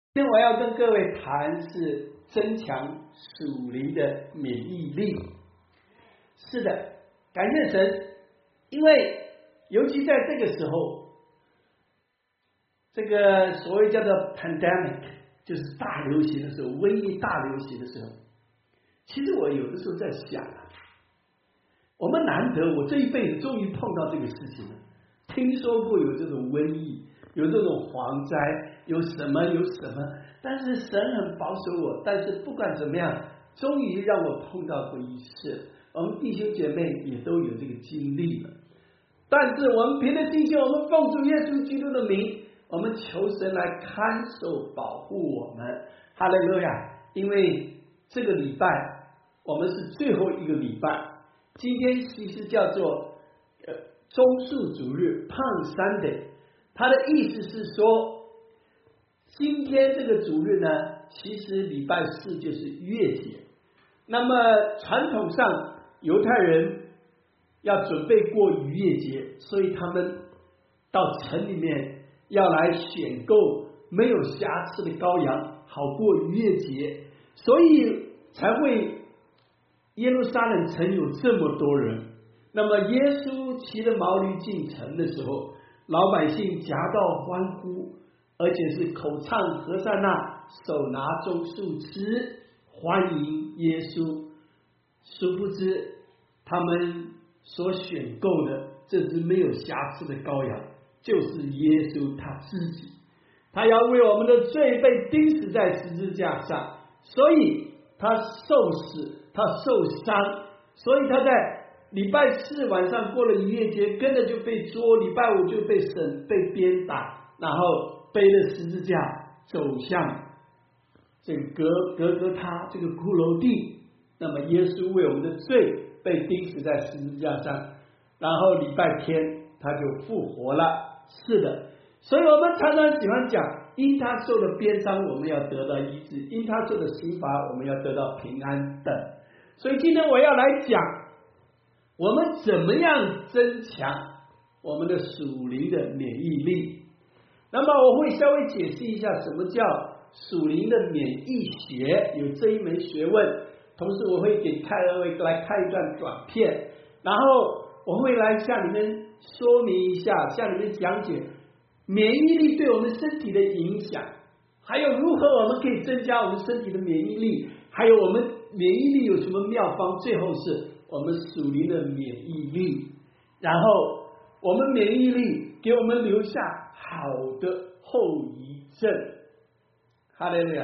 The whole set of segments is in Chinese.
今天我要跟各位谈是增强属灵的免疫力。是的，感谢神，因为尤其在这个时候，这个所谓叫做 pandemic， 就是大流行的时候，瘟疫大流行的时候，其实我有的时候在想啊，我们难得我这一辈子终于碰到这个事情了，听说过有这种瘟疫，有这种蝗灾，有什么，但是神很保守我，但是不管怎么样，终于让我碰到过一次。我们弟兄姐妹也都有这个经历了，但是我们凭着信心，我们奉主耶稣基督的名，我们求神来看守保护我们。哈利路亚！因为这个礼拜我们是最后一个礼拜，今天其实叫做棕树主日 Palm Sunday， 它的意思是说，今天这个主日呢，其实礼拜四就是逾越节。那么传统上犹太人要准备过逾越节，所以他们到城里面要来选购没有瑕疵的羔羊，好过逾越节，所以才会耶路撒冷城有这么多人。那么耶稣骑着毛驴进城的时候，老百姓夹道欢呼，而且是口唱和散那，手拿棕树枝，欢迎耶稣。殊不知他们所选购的这只没有瑕疵的羔羊，就是耶稣他自己，他要为我们的罪被钉死在十字架上，所以他受死，他受伤，所以他在礼拜四晚上过了逾越节，跟着就被捉，礼拜五就被审，被鞭打，然后背着十字架走向这个格格他这个骷髅地。那么耶稣为我们的罪被钉死在十字架上，然后礼拜天他就复活了。是的，所以我们常常喜欢讲，因他受了鞭伤我们要得到医治，因他受了刑罚我们要得到平安等。所以今天我要来讲，我们怎么样增强我们的属灵的免疫力。那么我会稍微解释一下什么叫属灵的免疫学，有这一门学问。同时我会给泰二位来看一段短片，然后我会来向你们说明一下，向你们讲解免疫力对我们身体的影响，还有如何我们可以增加我们身体的免疫力，还有我们免疫力有什么妙方，最后是我们属灵的免疫力，然后我们免疫力给我们留下好的后遗症。哈利路亚！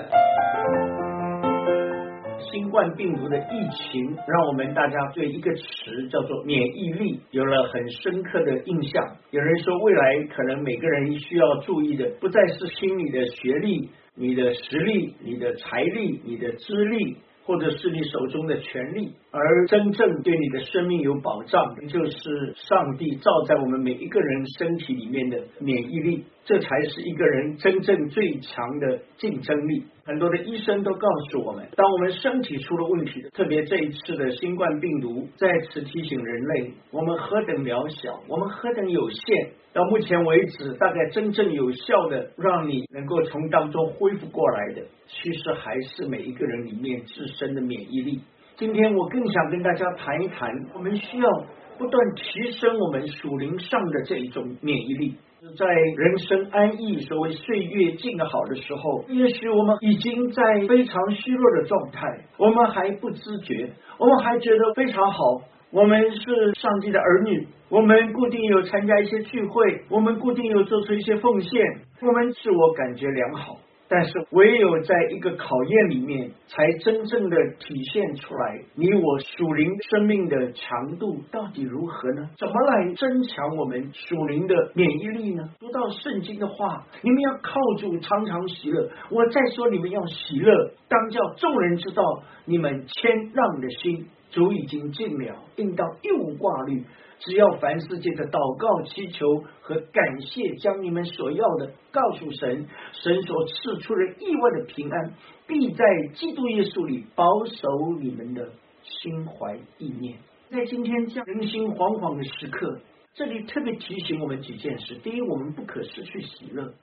新冠病毒的疫情让我们大家对一个词叫做免疫力有了很深刻的印象。有人说未来可能每个人需要注意的不再是心理的学历、你的实力、你的财力、你的资历，或者是你手中的权利，而真正对你的生命有保障，就是上帝造在我们每一个人身体里面的免疫力，这才是一个人真正最强的竞争力。很多的医生都告诉我们，当我们身体出了问题，特别这一次的新冠病毒再次提醒人类，我们何等渺小，我们何等有限。到目前为止，大概真正有效的让你能够从当中恢复过来的，其实还是每一个人里面自身的免疫力。今天我更想跟大家谈一谈，我们需要不断提升我们属灵上的这一种免疫力。在人生安逸，所谓岁月静好的时候，也许我们已经在非常虚弱的状态，我们还不自觉，我们还觉得非常好，我们是上帝的儿女，我们固定有参加一些聚会，我们固定有做出一些奉献，我们自我感觉良好。但是唯有在一个考验里面，才真正的体现出来你我属灵生命的强度到底如何呢？怎么来增强我们属灵的免疫力呢？读到圣经的话，你们要靠主常常喜乐，我再说你们要喜乐，当叫众人知道你们谦让的心，主已经尽了，应当一无挂虑，只要凡事借着祷告祈求和感谢，将你们所要的告诉神，神所赐出的意外的平安，必在基督耶稣里保守你们的心怀意念。在今天这样人心惶惶的时刻，这里特别提醒我们几件事。第一，我们不可失去喜乐；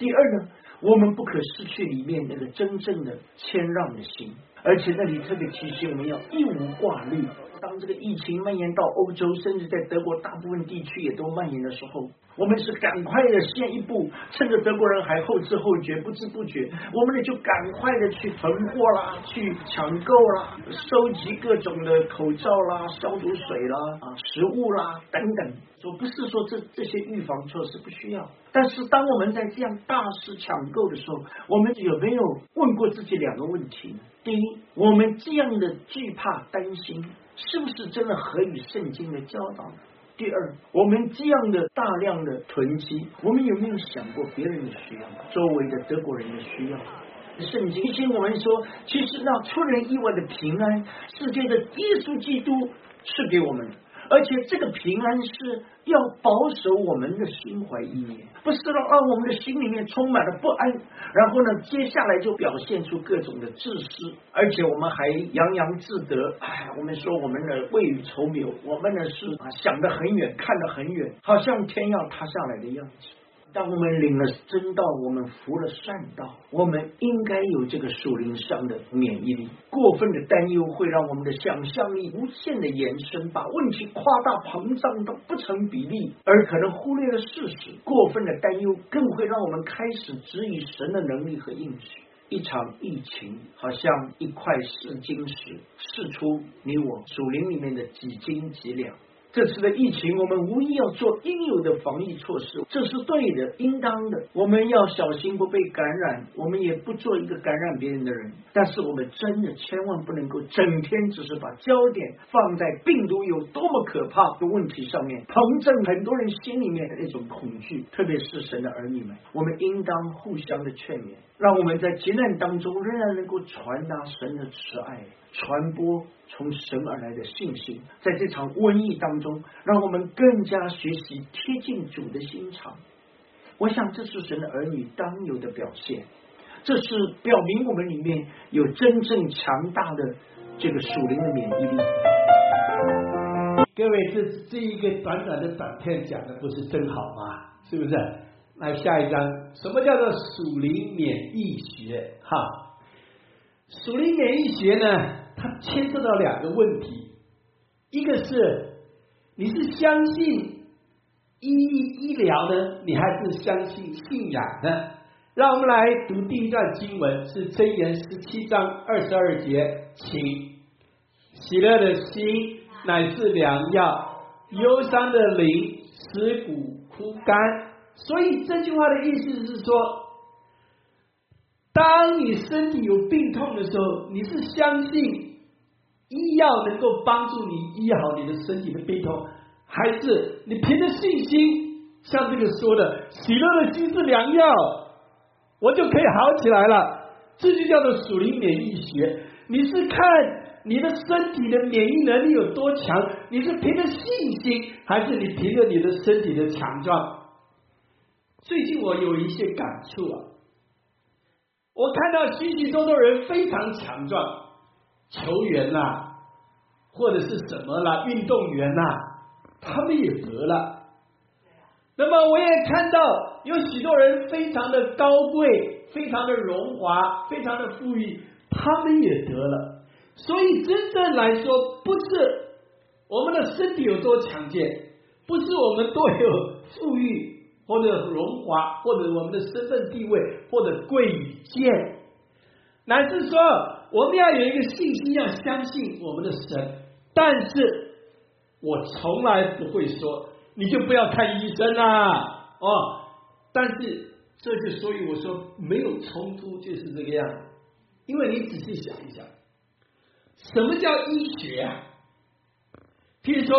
第二呢，我们不可失去里面那个真正的谦让的心，而且那里特别提醒我们要一无挂虑。当这个疫情蔓延到欧洲，甚至在德国大部分地区也都蔓延的时候，我们是赶快的先一步，趁着德国人还后知后觉，不知不觉，我们呢就赶快的去囤货啦，去抢购啦，收集各种的口罩啦、消毒水啦、食物啦等等。说不是说这些预防措施不需要，但是当我们在这样大肆抢购的时候，我们有没有问过自己两个问题呢？第一，我们这样的惧怕担心是不是真的合于圣经的教导呢？第二，我们这样的大量的囤积，我们有没有想过别人的需要，周围的德国人的需要？圣经提醒我们说，其实那出人意外的平安，世界的耶稣基督赐给我们的，而且这个平安是要保守我们的心怀意念，不是让我们的心里面充满了不安，然后呢，接下来就表现出各种的自私，而且我们还洋洋自得，我们说我们的未雨绸缪，我们呢是想得很远，看得很远，好像天要塌下来的样子。当我们领了真道，我们服了善道，我们应该有这个属灵上的免疫力。过分的担忧会让我们的想象力无限的延伸，把问题夸大膨胀到不成比例，而可能忽略了事实。过分的担忧更会让我们开始质疑神的能力和应许。一场疫情好像一块试金石，试出你我属灵里面的几斤几两。这次的疫情，我们无疑要做应有的防疫措施，这是对的，应当的。我们要小心不被感染，我们也不做一个感染别人的人。但是我们真的千万不能够整天只是把焦点放在病毒有多么可怕的问题上面，膨胀很多人心里面的那种恐惧，特别是神的儿女们，我们应当互相的劝勉，让我们在急难当中仍然能够传达神的慈爱，传播从神而来的信心。在这场瘟疫当中，让我们更加学习贴近主的心肠。我想这是神的儿女当有的表现，这是表明我们里面有真正强大的这个属灵的免疫力。 各位，这一个短短的短片讲的不是真好吗？是不是？来下一章，什么叫做属灵免疫学？属灵免疫学呢，它牵涉到两个问题，一个是你是相信医疗呢，你还是相信信仰呢？让我们来读第一段经文，是箴言17章22节，请。喜乐的心乃是良药，忧伤的灵使骨枯干。所以这句话的意思是说，当你身体有病痛的时候，你是相信医药能够帮助你医好你的身体的病痛，还是你凭着信心，像这个说的，喜乐的心是良药，我就可以好起来了。这就叫做属灵免疫学。你是看你的身体的免疫能力有多强，你是凭着信心，还是你凭着你的身体的强壮？最近我有一些感触我看到许许多多人非常强壮，球员啦，或者是什么啦，运动员啦，他们也得了。那么我也看到有许多人非常的高贵，非常的荣华，非常的富裕，他们也得了。所以真正来说，不是我们的身体有多强健，不是我们多有富裕或者荣华，或者我们的身份地位，或者贵与贱，乃是说我们要有一个信心，要相信我们的神。但是我从来不会说你就不要看医生啦但是这就所以我说没有冲突，就是这个样子。因为你仔细想一想，什么叫医学啊？譬如说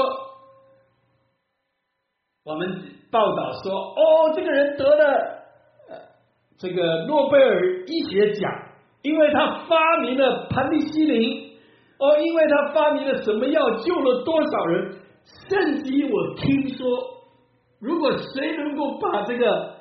我们报道说这个人得了这个诺贝尔医学奖，因为他发明了盘尼西林，因为他发明了什么药救了多少人。甚至于我听说，如果谁能够把这个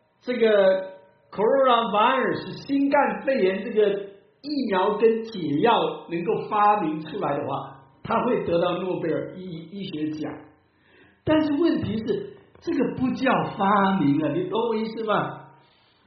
coronavirus 新冠肺炎这个疫苗跟解药能够发明出来的话，他会得到诺贝尔医学奖。但是问题是，这个不叫发明你懂我意思吗？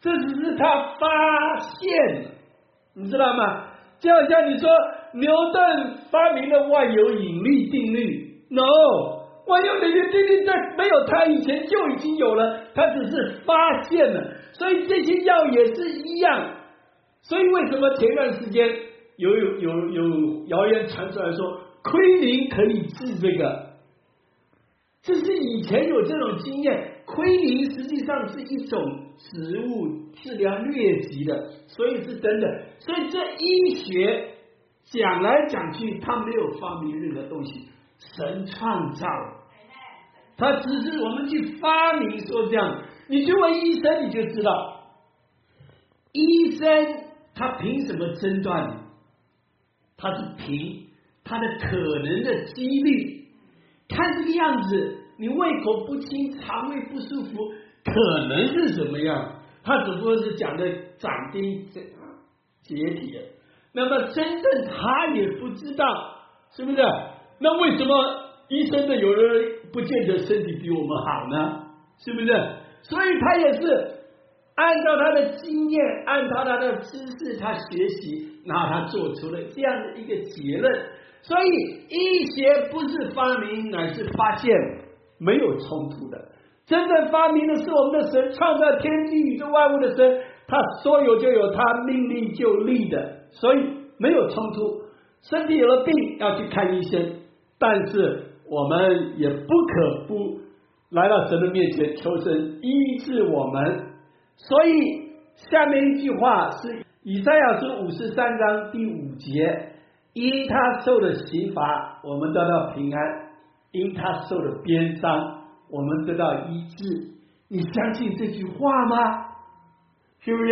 这只是他发现了，你知道吗？就好像你说牛顿发明了万有引力定律 ，no， 万有引力定律在没有他以前就已经有了，他只是发现了。所以这些药也是一样。所以为什么前段时间有谣言传出来说奎宁可以治这个？这是以前有这种经验。奎宁实际上是一种植物治疗疟疾的，所以是真的。所以这医学讲来讲去，他没有发明任何东西，神创造，他只是我们去发明说这样。你去问医生，你就知道，医生他凭什么诊断你？他是凭他的可能的几率，看这个样子。你胃口不清，肠胃不舒服，可能是什么样？他只不过是讲的斩钉截铁，那么真正他也不知道，是不是？那为什么医生的有人不见得身体比我们好呢？是不是？所以他也是按照他的经验，按照他的知识，他学习，然后他做出了这样的一个结论。所以医学不是发明，乃是发现。没有冲突的，真正发明的是我们的神，创造天地宇宙万物的神，他说有就有，他命令就立的，所以没有冲突。身体有了病要去看医生，但是我们也不可不来到神的面前求神医治我们。所以下面一句话是以赛亚书53章第5节，因他受的刑罚，我们得到平安。因他受了鞭伤，我们得到医治。你相信这句话吗？是不是？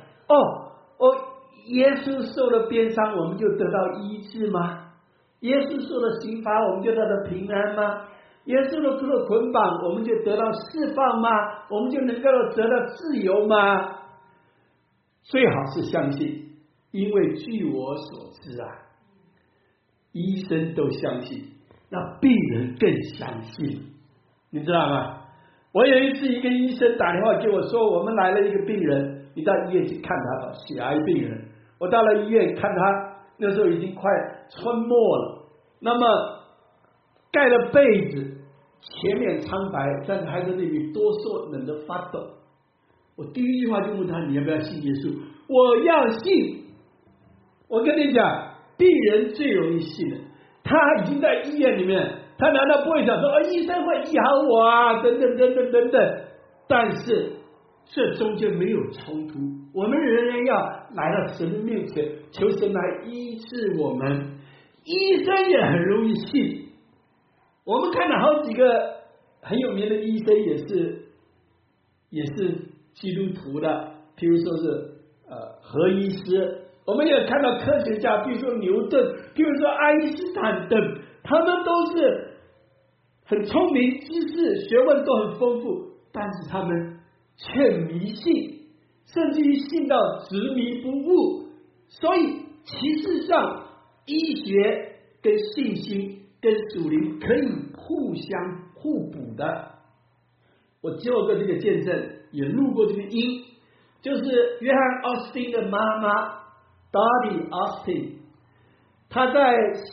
耶稣受了鞭伤，我们就得到医治吗？耶稣受了刑罚，我们就得到平安吗？耶稣的受了捆绑，我们就得到释放吗？我们就能够得到自由吗？最好是相信，因为据我所知啊，医生都相信。那病人更相信，你知道吗？我有一次一个医生打电话给我说，我们来了一个病人，你到医院去看他吧，血癌病人。我到了医院看他，那时候已经快春末了，那么盖了被子，前面苍白，但是还在那里哆嗦，冷得发抖。我第一句话就问他，你要不要信耶稣？我要信。我跟你讲，病人最容易信的。他已经在医院里面，他难道不会想说医生会医好我啊？等等等等等等。但是这中间没有冲突，我们仍然要来到神的面前，求神来医治我们。医生也很容易信。我们看了好几个很有名的医生，也是基督徒的，譬如说是何医师。我们也看到科学家，比如说牛顿，比如说爱因斯坦等，他们都是很聪明，知识学问都很丰富，但是他们却迷信，甚至于信到执迷不悟。所以其实上医学跟信心跟属灵可以互相互补的。我做过这个见证，也录过这个音，就是约翰奥斯汀的妈妈Dottie Austin， 他在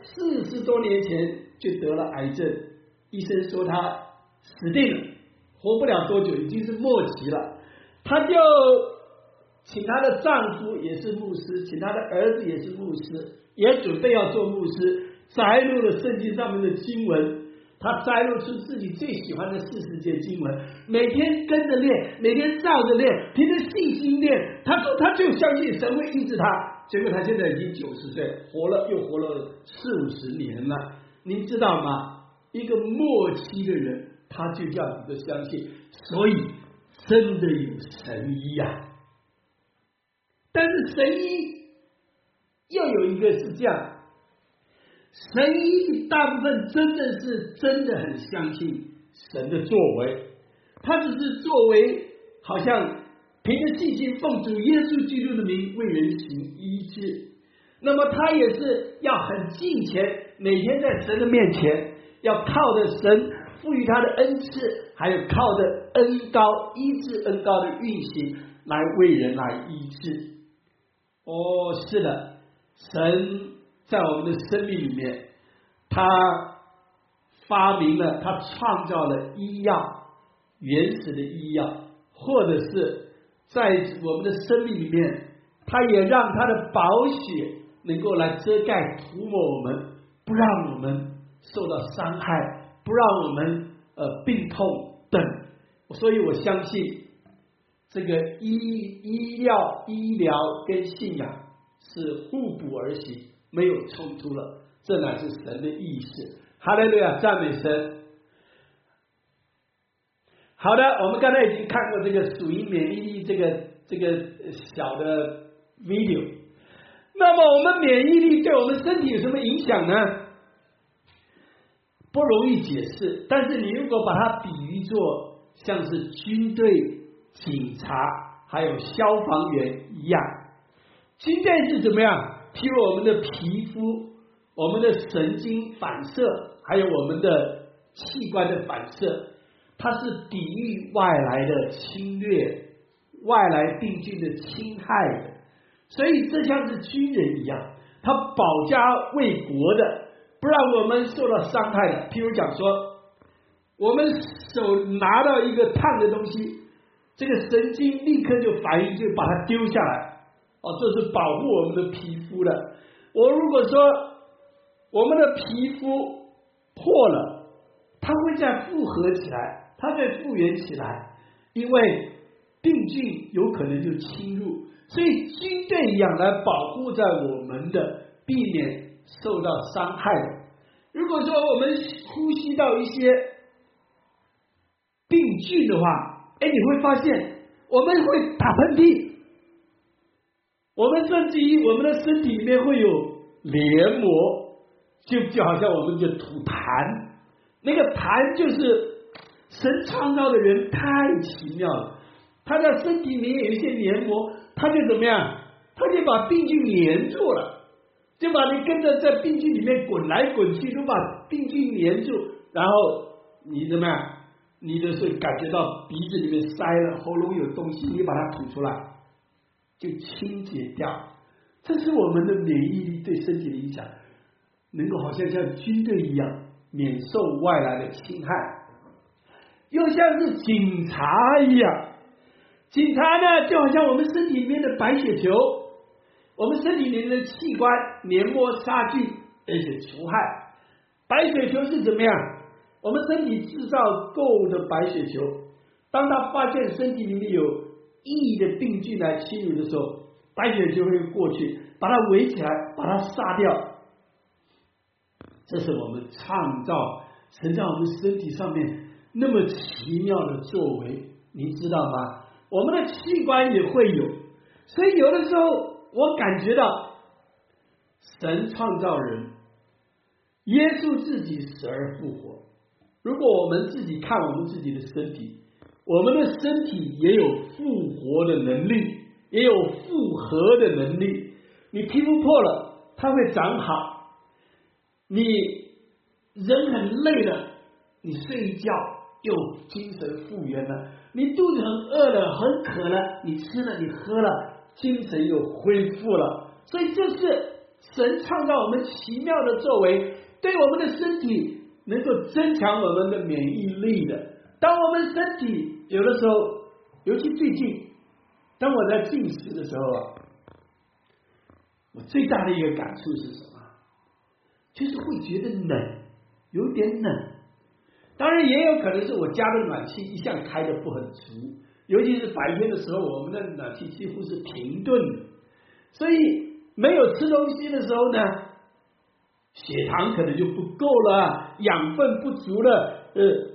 40多年前就得了癌症，医生说他死定了，活不了多久，已经是末期了。他就请他的丈夫也是牧师，请他的儿子也是牧师，也准备要做牧师，摘录了圣经上面的经文，他摘录出自己最喜欢的40节经文，每天跟着练，每天照着练，凭着信心练。他说他就相信神会医治他，结果他现在已经90岁，又活了40-50年了。您知道吗？一个末期的人，他就叫你的相信，所以真的有神医啊。但是神医又有一个是这样，神医大部分真的很相信神的作为，他只是作为好像凭着信心奉主耶稣基督的名为人行医治。那么他也是要很敬虔，每天在神的面前，要靠着神赋予他的恩赐，还有靠着恩膏医治恩膏的运行， 来为人来医治。哦，是的，神在我们的生命里面，他发明了，他创造了医药，原始的医药，或者是在我们的生命里面，他也让他的宝血能够来遮盖涂抹我们，不让我们受到伤害，不让我们病痛等。所以我相信这个医疗跟信仰是互补而行，没有冲突了，这乃是神的意思。哈利路亚，赞美神。好的，我们刚才已经看过这个属于免疫力这个小的 video。那么我们免疫力对我们身体有什么影响呢？不容易解释，但是你如果把它比喻作像是军队、警察还有消防员一样，军队是怎么样？譬如我们的皮肤、我们的神经反射，还有我们的器官的反射，它是抵御外来的侵略、外来病菌的侵害的。所以这像是军人一样，他保家卫国的，不让我们受到伤害的。譬如讲说，我们手拿到一个烫的东西，这个神经立刻就反应，就把它丢下来。这是保护我们的皮肤的。我如果说我们的皮肤破了，它会再复合起来，它会复原起来，因为病菌有可能就侵入。所以军队一样来保护在我们的，避免受到伤害的。如果说我们呼吸到一些病菌的话，你会发现我们会打喷嚏，我们甚至于我们的身体里面会有黏膜，就好像我们的吐痰，那个痰就是神创造的人太奇妙了，他在身体里面有一些黏膜，他就怎么样？他就把病菌黏住了，就把你跟着在病菌里面滚来滚去，都把病菌黏住，然后你怎么样？你的是感觉到鼻子里面塞了，喉咙有东西，你把它吐出来，就清洁掉。这是我们的免疫力对身体的影响，能够好像军队一样，免受外来的侵害，又像是警察一样。警察呢，就好像我们身体里面的白血球，我们身体里面的器官黏膜杀菌，而且除害。白血球是怎么样？我们身体制造够的白血球，当他发现身体里面有异的病菌来侵入的时候，白血球会过去把它围起来，把它杀掉。这是我们创造神在我们身体上面那么奇妙的作为，你知道吗？我们的器官也会有，所以有的时候我感觉到神创造人，耶稣自己死而复活。如果我们自己看我们自己的身体，我们的身体也有复活的能力，也有复合的能力。你皮肤破了，它会长好；你人很累了，你睡一觉又精神复原了；你肚子很饿了，很渴了，你吃了你喝了，精神又恢复了。所以这是神创造我们奇妙的作为，对我们的身体能够增强我们的免疫力的。当我们身体有的时候，尤其最近，当我在进食的时候啊，我最大的一个感触是什么？就是会觉得冷，有点冷。当然也有可能是我家的暖气一向开的不很足，尤其是白天的时候，我们的暖气几乎是停顿的，所以没有吃东西的时候呢，血糖可能就不够了，养分不足了，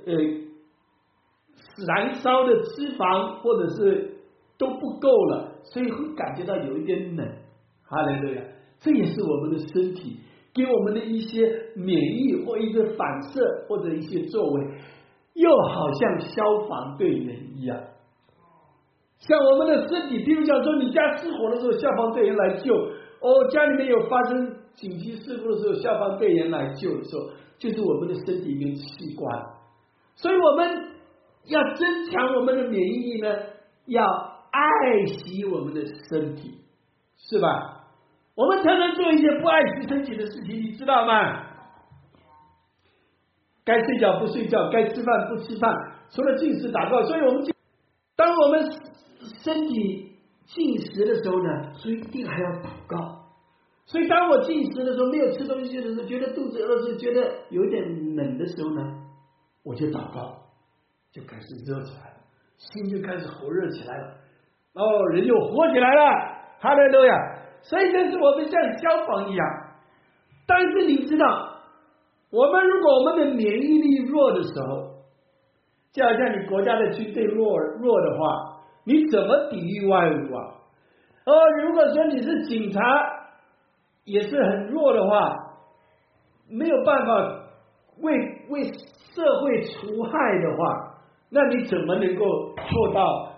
燃烧的脂肪或者是都不够了，所以会感觉到有一点冷。哈利路亚！这也是我们的身体给我们的一些免疫或一个反射或者一些作为，又好像消防队员一样。像我们的身体，比如讲说你家失火的时候，消防队员来救；家里面有发生紧急事故的时候，消防队员来救的时候，就是我们的身体里面器官。所以我们要增强我们的免疫力呢，要爱惜我们的身体，是吧？我们常常做一些不爱惜身体的事情，你知道吗？该睡觉不睡觉，该吃饭不吃饭，除了进食祷告。所以当我们身体进食的时候呢，所以一定还要祷告。所以当我进食的时候，没有吃东西的时候，觉得肚子饿的时候，觉得有点冷的时候呢，我就祷告，就开始热起来了，心就开始火热起来了，人就活起来了，哈利路亚！所以这是我们像消防一样。但是你知道，如果我们的免疫力弱的时候，就好像你国家的军队弱的话，你怎么抵御外侮啊？如果说你是警察，也是很弱的话，没有办法为社会除害的话，那你怎么能够做到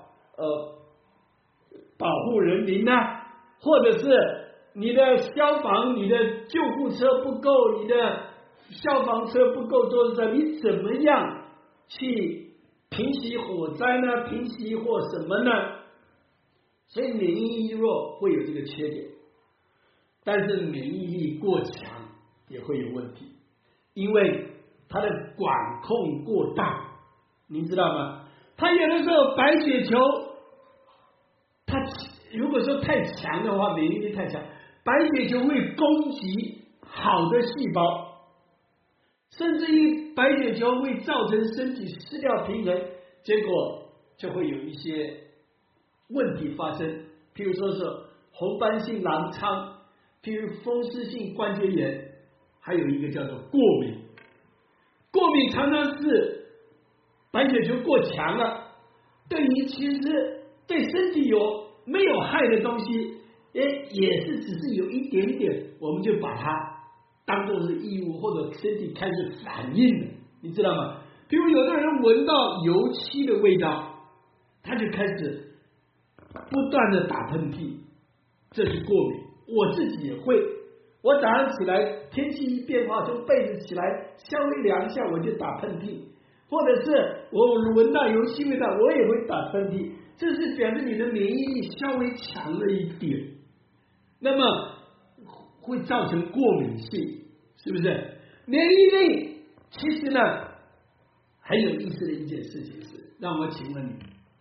保护人民呢？或者是你的消防、你的救护车不够，你的消防车不够多的时候，你怎么样去平息火灾呢？平息或什么呢？所以免疫力弱会有这个缺点，但是免疫力过强也会有问题，因为它的管控过大，您知道吗？它有的时候白血球，它如果说太强的话，免疫力太强，白血球会攻击好的细胞，甚至于白血球会造成身体失掉平衡，结果就会有一些问题发生，譬如说是红斑性狼疮，譬如风湿性关节炎，还有一个叫做过敏。过敏常常是白血球过强了，对于其实对身体没有害的东西，也是只是有一点点，我们就把它当作是异物，或者身体开始反应了，你知道吗？比如有的人闻到油漆的味道，他就开始不断的打喷嚏，这是过敏。我自己也会，我早上起来天气一变化，从被子起来稍微凉一下我就打喷嚏，或者是我闻到油漆味道我也会打喷嚏，这是表示你的免疫力稍微强了一点，那么会造成过敏性，是不是？免疫力其实呢很有意思的一件事情是，让我请问你，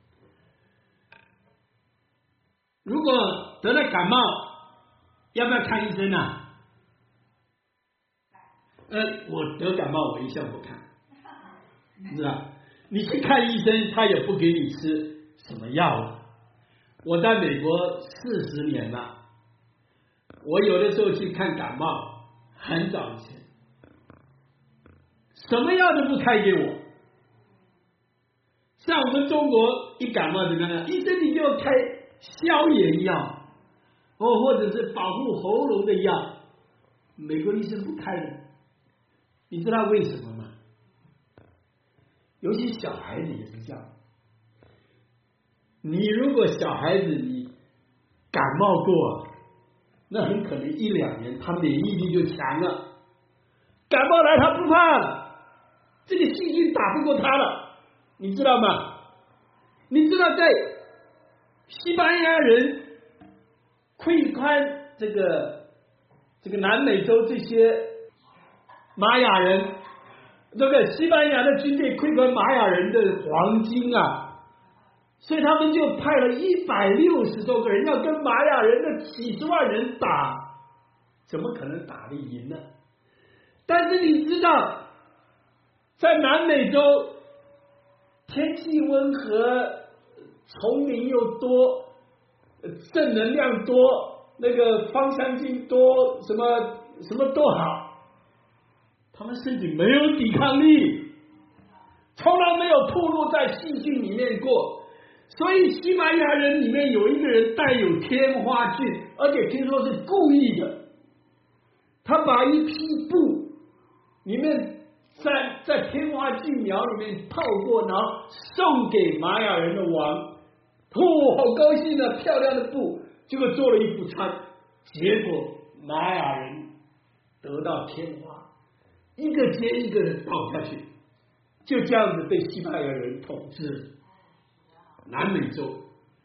如果得了感冒，要不要看医生啊？我得感冒我一向不看，是吧？你去看医生，他也不给你吃什么药了。我在美国40年了，我有的时候去看感冒，很早以前，什么药都不开给我。像我们中国一感冒怎么样？医生你就开消炎药，或者是保护喉咙的药，美国医生不开的。你知道为什么吗？尤其小孩子也是这样。你如果小孩子你感冒过，那很可能1-2年他免疫力就强了，感冒来他不怕了，这个细菌打不过他了，你知道吗？你知道在西班牙人窥看这个南美洲这些玛雅人，这个西班牙的军队窥看玛雅人的黄金啊，所以他们就派了160多个人要跟玛雅人的几十万人打，怎么可能打得赢呢？但是你知道，在南美洲天气温和，丛林又多，正能量多，那个芳香精多，什么都好，他们身体没有抵抗力，从来没有暴露在细菌里面过。所以西班牙人里面有一个人带有天花菌，而且听说是故意的，他把一批布里面在天花菌苗里面泡过，然后送给玛雅人的王，好高兴的漂亮的布，结果做了一副餐，结果玛雅人得到天花，一个接一个的倒下去，就这样子被西班牙人统治南美洲。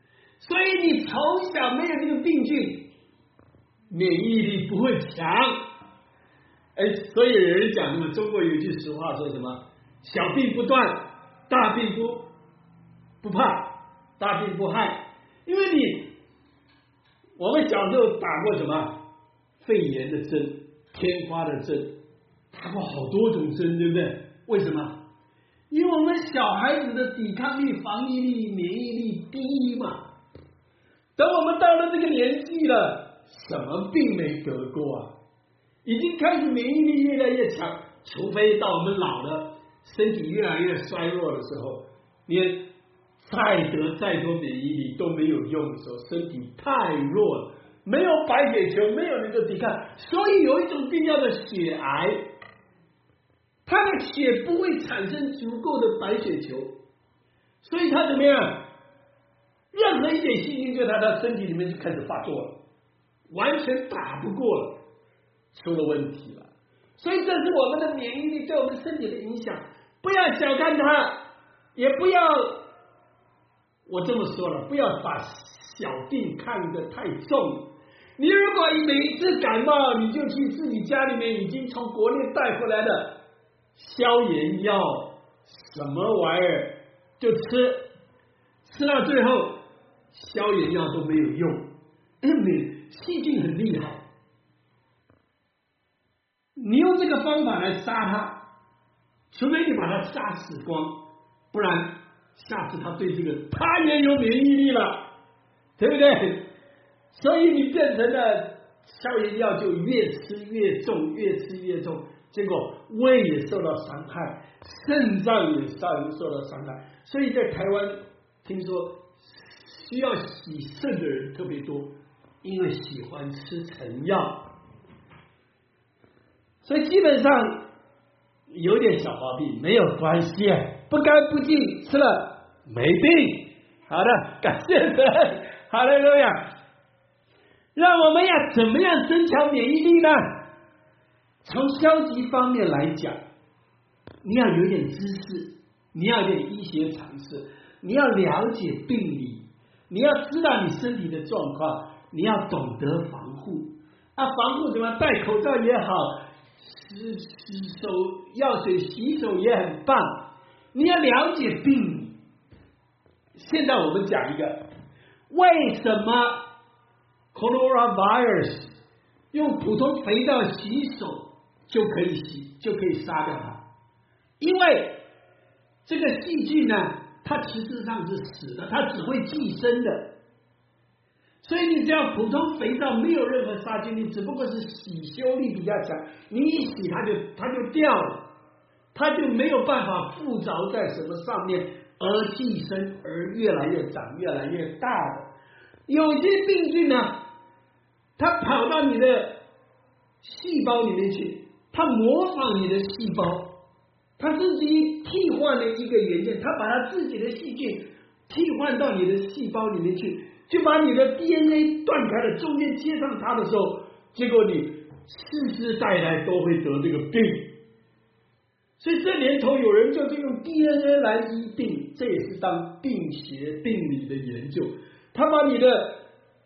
所以你从小没有这个病菌，免疫力不会强。所以有人讲什么？中国有句俗话说什么？小病不断，大病不怕，大病不害。因为我们小时候打过什么肺炎的针、天花的针，打过好多种针，对不对？为什么？因为我们小孩子的抵抗力、防御力、免疫力低嘛。等我们到了这个年纪了，什么病没得过啊？已经开始免疫力越来越强，除非到我们老了，身体越来越衰弱的时候，你再得再多免疫力都没有用的时候，身体太弱了，没有白血球，没有能够抵抗，所以有一种病叫做血癌，它的血不会产生足够的白血球，所以它怎么样？任何一点细菌就在他身体里面就开始发作了，完全打不过了，出了问题了。所以这是我们的免疫力对我们身体的影响，不要小看它，也不要，我这么说了，不要把小病看得太重。你如果每一次感冒，你就去自己家里面已经从国内带回来的消炎药，什么玩意儿就吃到最后，消炎药都没有用，细菌很厉害，你用这个方法来杀它，除非你把它杀死光，不然下次它对这个它也有免疫力了，对不对？所以你变成了消炎药就越吃越重，越吃越重，结果胃也受到伤害，肾脏也受到伤害。所以在台湾听说需要洗肾的人特别多，因为喜欢吃成药，所以基本上有点小毛病没有关系，不干不净吃了没病。好的，感谢神，哈利路亚。让我们要怎么样增强免疫力呢？从消极方面来讲，你要有点知识，你要有点医学常识，你要了解病理，你要知道你身体的状况，你要懂得防护。防护什么？戴口罩也好，手药水洗手也很棒。你要了解病理。现在我们讲一个，为什么 coronavirus 用普通肥皂洗手就可以杀掉它？因为这个细菌呢，它其实上是死的，它只会寄生的。所以你只要普通肥皂没有任何杀菌力，只不过是洗修力比较强，你一洗它就掉了，它就没有办法附着在什么上面而寄生，而越来越长越来越大的。有些病菌呢，它跑到你的细胞里面去，它模仿你的细胞，它自己替换了一个元件，它把它自己的细菌替换到你的细胞里面去，就把你的 DNA 断开了，中间接上它的时候，结果你世世代代都会得这个病。所以这年头有人就是用 DNA 来医病，这也是当病学病理的研究。他把你的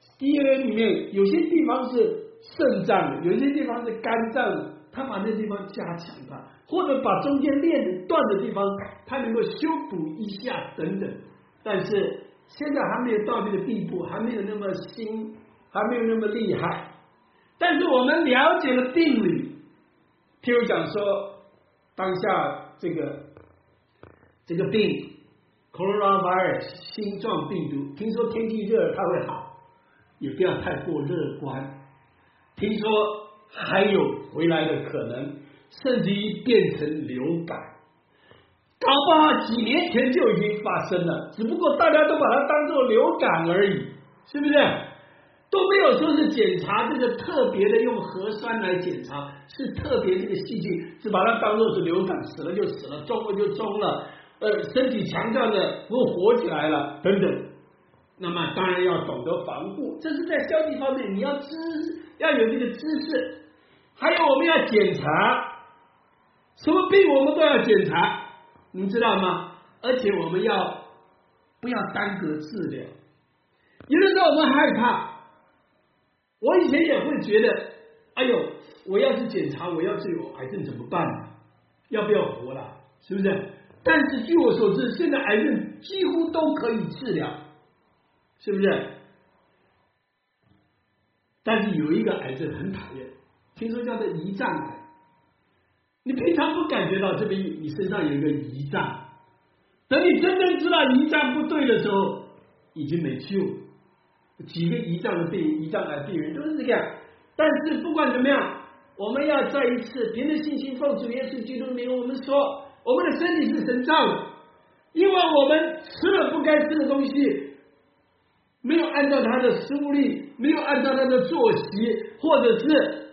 DNA 里面有些地方是肾脏的，有些地方是肝脏的，他把那地方加强它，或者把中间链断的地方它能够修补一下等等。但是现在还没有到这个地步，还没有那么新，还没有那么厉害。但是我们了解了病理，譬如讲说当下这个病 coronavirus 新状病毒，听说天气热它会好，也不要太过乐观。听说还有回来的可能，甚至于变成流感，搞不好几年前就已经发生了，只不过大家都把它当作流感而已，是不是？都没有说是检查这个特别的用核酸来检查，是特别这个细菌，是把它当作是流感，死了就死了，中了就中了，身体强壮的不活起来了等等。那么当然要懂得防护，这是在消极方面，你要有这个知识。还有我们要检查，什么病我们都要检查，你知道吗？而且我们不要耽搁治疗。 有的时候我们害怕，我以前也会觉得，哎呦，我要是检查我要是有癌症怎么办呢？要不要活了？是不是？但是据我所知，现在癌症几乎都可以治疗，是不是？但是有一个癌症很讨厌，听说叫做胰脏癌。你平常不感觉到这边你身上有一个胰脏，等你真正知道胰脏不对的时候，已经没救了。几个胰脏癌病人都是这样。但是不管怎么样，我们要再一次凭着信心奉主耶稣基督的名，我们说我们的身体是神造的，因为我们吃了不该吃的东西，没有按照他的食物力，没有按照他的作息，或者是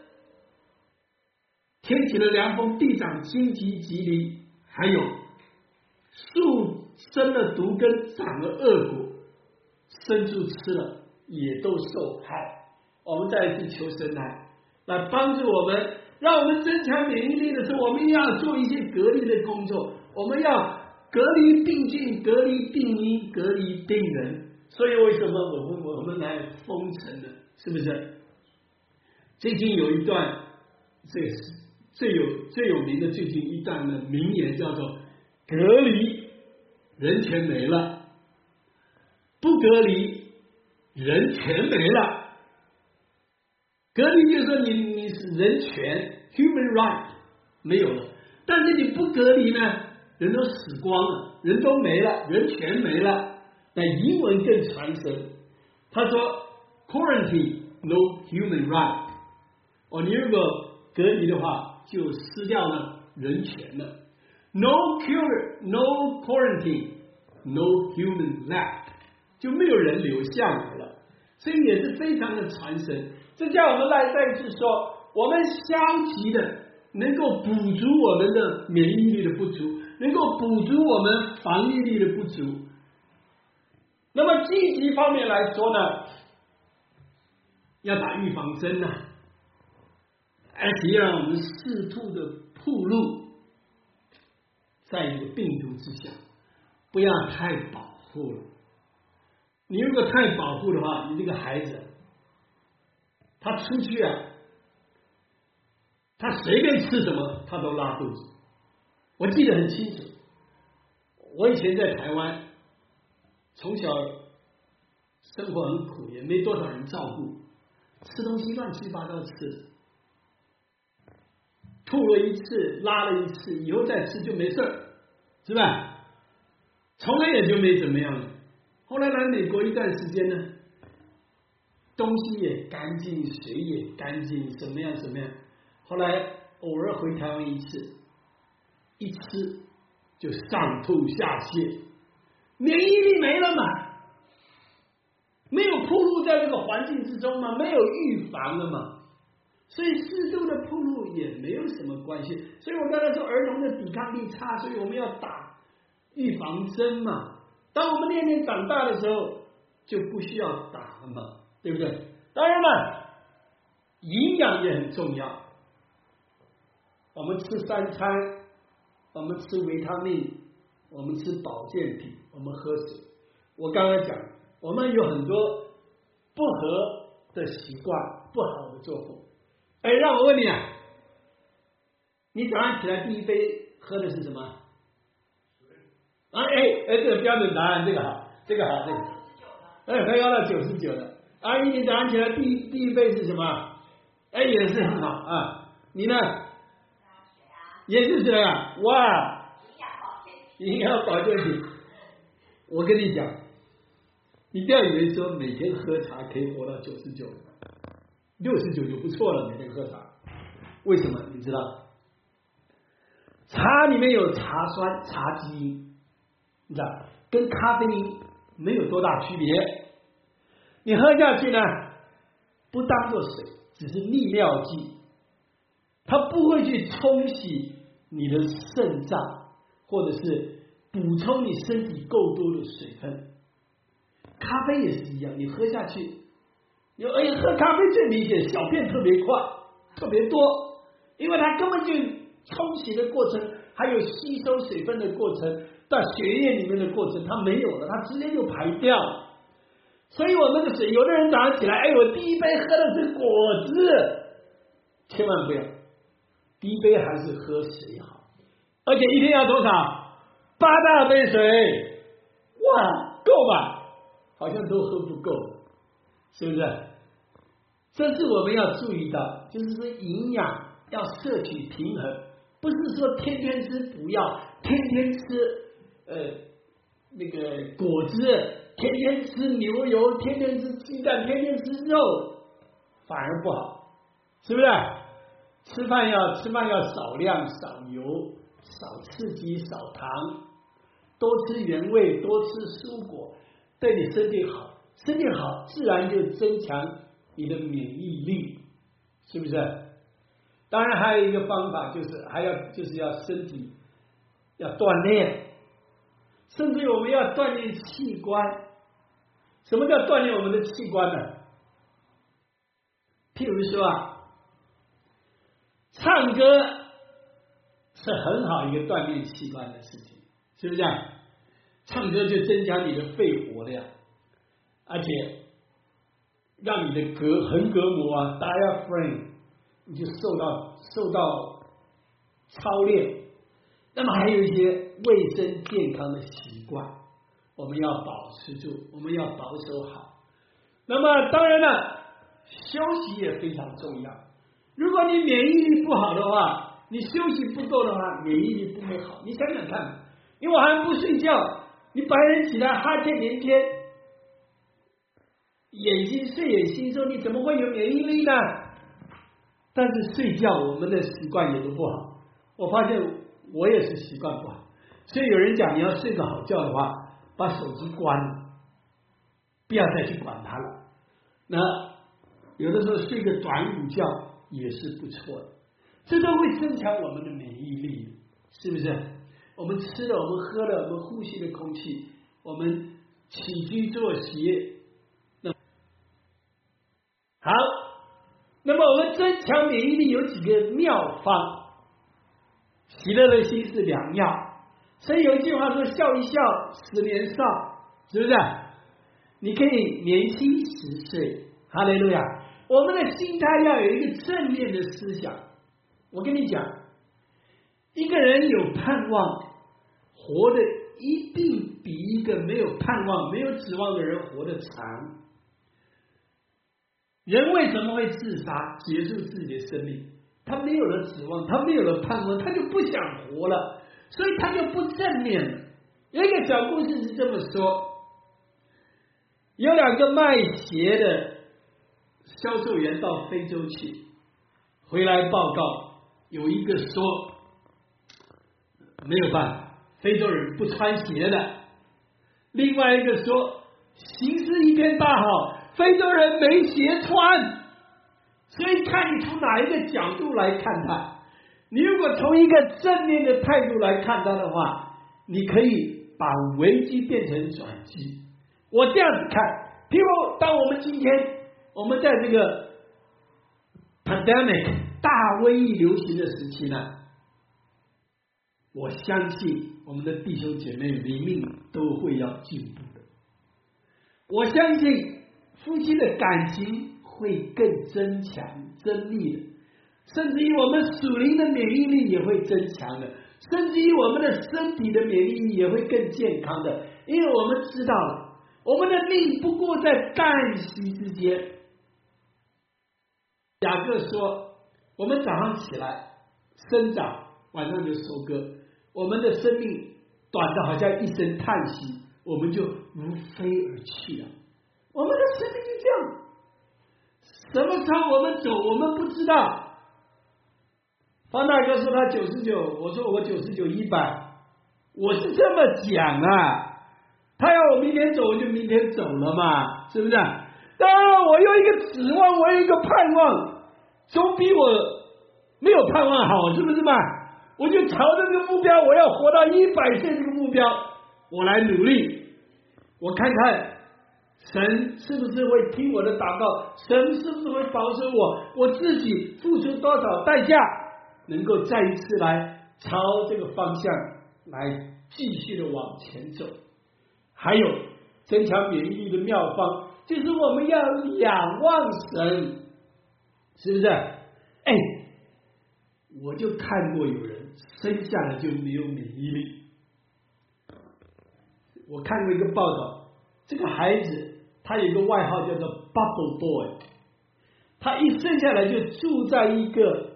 天起了凉风，地长荆棘棘藜，还有树生了毒根，长了恶果，牲畜吃了也都受害。我们再一次求神来帮助我们，让我们增强免疫力的时候，我们要做一些隔离的工作，我们要隔离病菌，隔离病因，隔离病人。所以为什么我们来封城呢？是不是？最近有一段这个最有名的最近一段的名言叫做隔离人全没了，不隔离人全没了。隔离就是说你是人权 human right 没有了，但是你不隔离呢，人都死光了，人都没了，人全没了。那英文更传神，他说 quarantine no human right， 你如果隔离的话就失掉了人权了。 no cure no quarantine no human left， 就没有人留下来了。所以也是非常的传神。这叫我们来再一次说，我们消极的能够补足我们的免疫力的不足，能够补足我们防御力的不足。那么积极方面来说呢，要打预防针呐，而且要让我们适度的暴露在这个病毒之下，不要太保护了。你如果太保护的话，你这个孩子他出去他随便吃什么他都拉肚子。我记得很清楚，我以前在台湾从小生活很苦，也没多少人照顾，吃东西乱七八糟吃，吐了一次拉了一次，以后再吃就没事儿，是吧？从来也就没怎么样了。后来来美国一段时间呢，东西也干净，水也干净，什么样。后来偶尔回台湾一次，一吃就上吐下泻，免疫力没了嘛，没有暴露在这个环境之中嘛，没有预防了嘛，所以适度的暴露也没有什么关系。所以我刚才说儿童的抵抗力差，所以我们要打预防针嘛。当我们渐渐长大的时候，就不需要打了嘛，对不对？当然了，营养也很重要。我们吃三餐，我们吃维他命，我们吃保健品，我们喝水。我刚才讲，我们有很多不合的习惯，不好的作风。让我问你你早上起来第一杯喝的是什么？这个标准答案，这个好，喝到99的。阿姨，你早上起来第一杯是什么？也是很好啊。你呢？也是水啊！哇，营养保健品。我跟你讲，你不要以为说每天喝茶可以活到99， 69就不错了。每天喝茶，为什么？你知道？茶里面有茶酸、茶基因，你知道，跟咖啡因没有多大区别。你喝下去呢，不当做水，只是利尿剂，它不会去冲洗你的肾脏，或者是补充你身体够多的水分。咖啡也是一样，你喝下去，喝咖啡最明显，小便特别快，特别多，因为它根本就冲洗的过程，还有吸收水分的过程，到血液里面的过程，它没有了，它直接就排掉了。 所以我们的水，有的人早上起来，哎，我第一杯喝的是果汁，千万不要，第一杯还是喝水好，而且一天要多少？8大杯水，哇，够吧？好像都喝不够，是不是？这是我们要注意到，就是说营养要摄取平衡，不是说天天吃补药，天天吃那个果汁，天天吃牛油，天天吃鸡蛋，天天吃肉，反而不好，是不是？吃饭要少量少油，少刺激少糖，多吃原味，多吃蔬果，对你身体好，身体好自然就增强你的免疫力，是不是？当然还有一个方法，就是要身体要锻炼，甚至我们要锻炼器官。什么叫锻炼我们的器官呢？譬如说唱歌是很好一个锻炼器官的事情，是不是这样？唱歌就增加你的肺活量，而且让你的横膈膜diaphragm 你就受到操练。那么还有一些卫生健康的习惯，我们要保持住，我们要保守好。那么当然了，休息也非常重要。如果你免疫力不好的话，你休息不够的话，免疫力不会好。你想想看，你晚上不睡觉，你白天起来哈欠连天，眼睛睡眼惺忪，你怎么会有免疫力呢？但是睡觉我们的习惯也都不好，我发现我也是习惯不好。所以有人讲，你要睡个好觉的话，把手机关了，不要再去管它了。那有的时候睡个短午觉也是不错的，这都会增强我们的免疫力，是不是？我们吃了，我们喝了，我们呼吸的空气，我们起居作息，好。那么我们增强免疫力有几个妙方，喜乐的心是良药。所以有一句话说，笑一笑10年少，是不是？你可以年轻10岁，哈利路亚。我们的心态要有一个正面的思想。我跟你讲，一个人有盼望，活得一定比一个没有盼望、没有指望的人活得长。人为什么会自杀结束自己的生命？他没有了指望，他没有了盼望，他就不想活了，所以他就不正面了。有一个小故事是这么说，有2个卖鞋的销售员到非洲去，回来报告，有一个说没有办法，非洲人不穿鞋的，另外一个说形势一片大好，非洲人没鞋穿。所以看你从哪一个角度来看他，你如果从一个正面的态度来看他的话，你可以把危机变成转机。我这样子看，譬如当我们今天我们在这个 pandemic 大瘟疫流行的时期呢，我相信我们的弟兄姐妹灵命都会要进步的。我相信夫妻的感情会更增强增力的，甚至于我们属灵的免疫力也会增强的，甚至于我们的身体的免疫力也会更健康的。因为我们知道了，我们的命不过在旦夕之间。雅各说，我们早上起来生长，晚上就收割，我们的生命短的好像一声叹息，我们就如飞而去了。我们的生命就这样，什么时候我们走我们不知道。方大哥说他99，我说我99、100，我是这么讲啊。他要我明天走，我就明天走了嘛，是不是？当然我有一个指望，我有一个盼望，总比我没有盼望好，是不是嘛？我就朝着这个目标，我要活到100岁这个目标，我来努力。我看看神是不是会听我的祷告，神是不是会保守我，我自己付出多少代价，能够再一次来朝这个方向来继续的往前走。还有增强免疫力的妙方， 就是我们要仰望神，是不是？我就看过有人生下来就没有免疫力。我看过一个报道，这个孩子他有一个外号叫做 Bubble Boy， 他一生下来就住在一个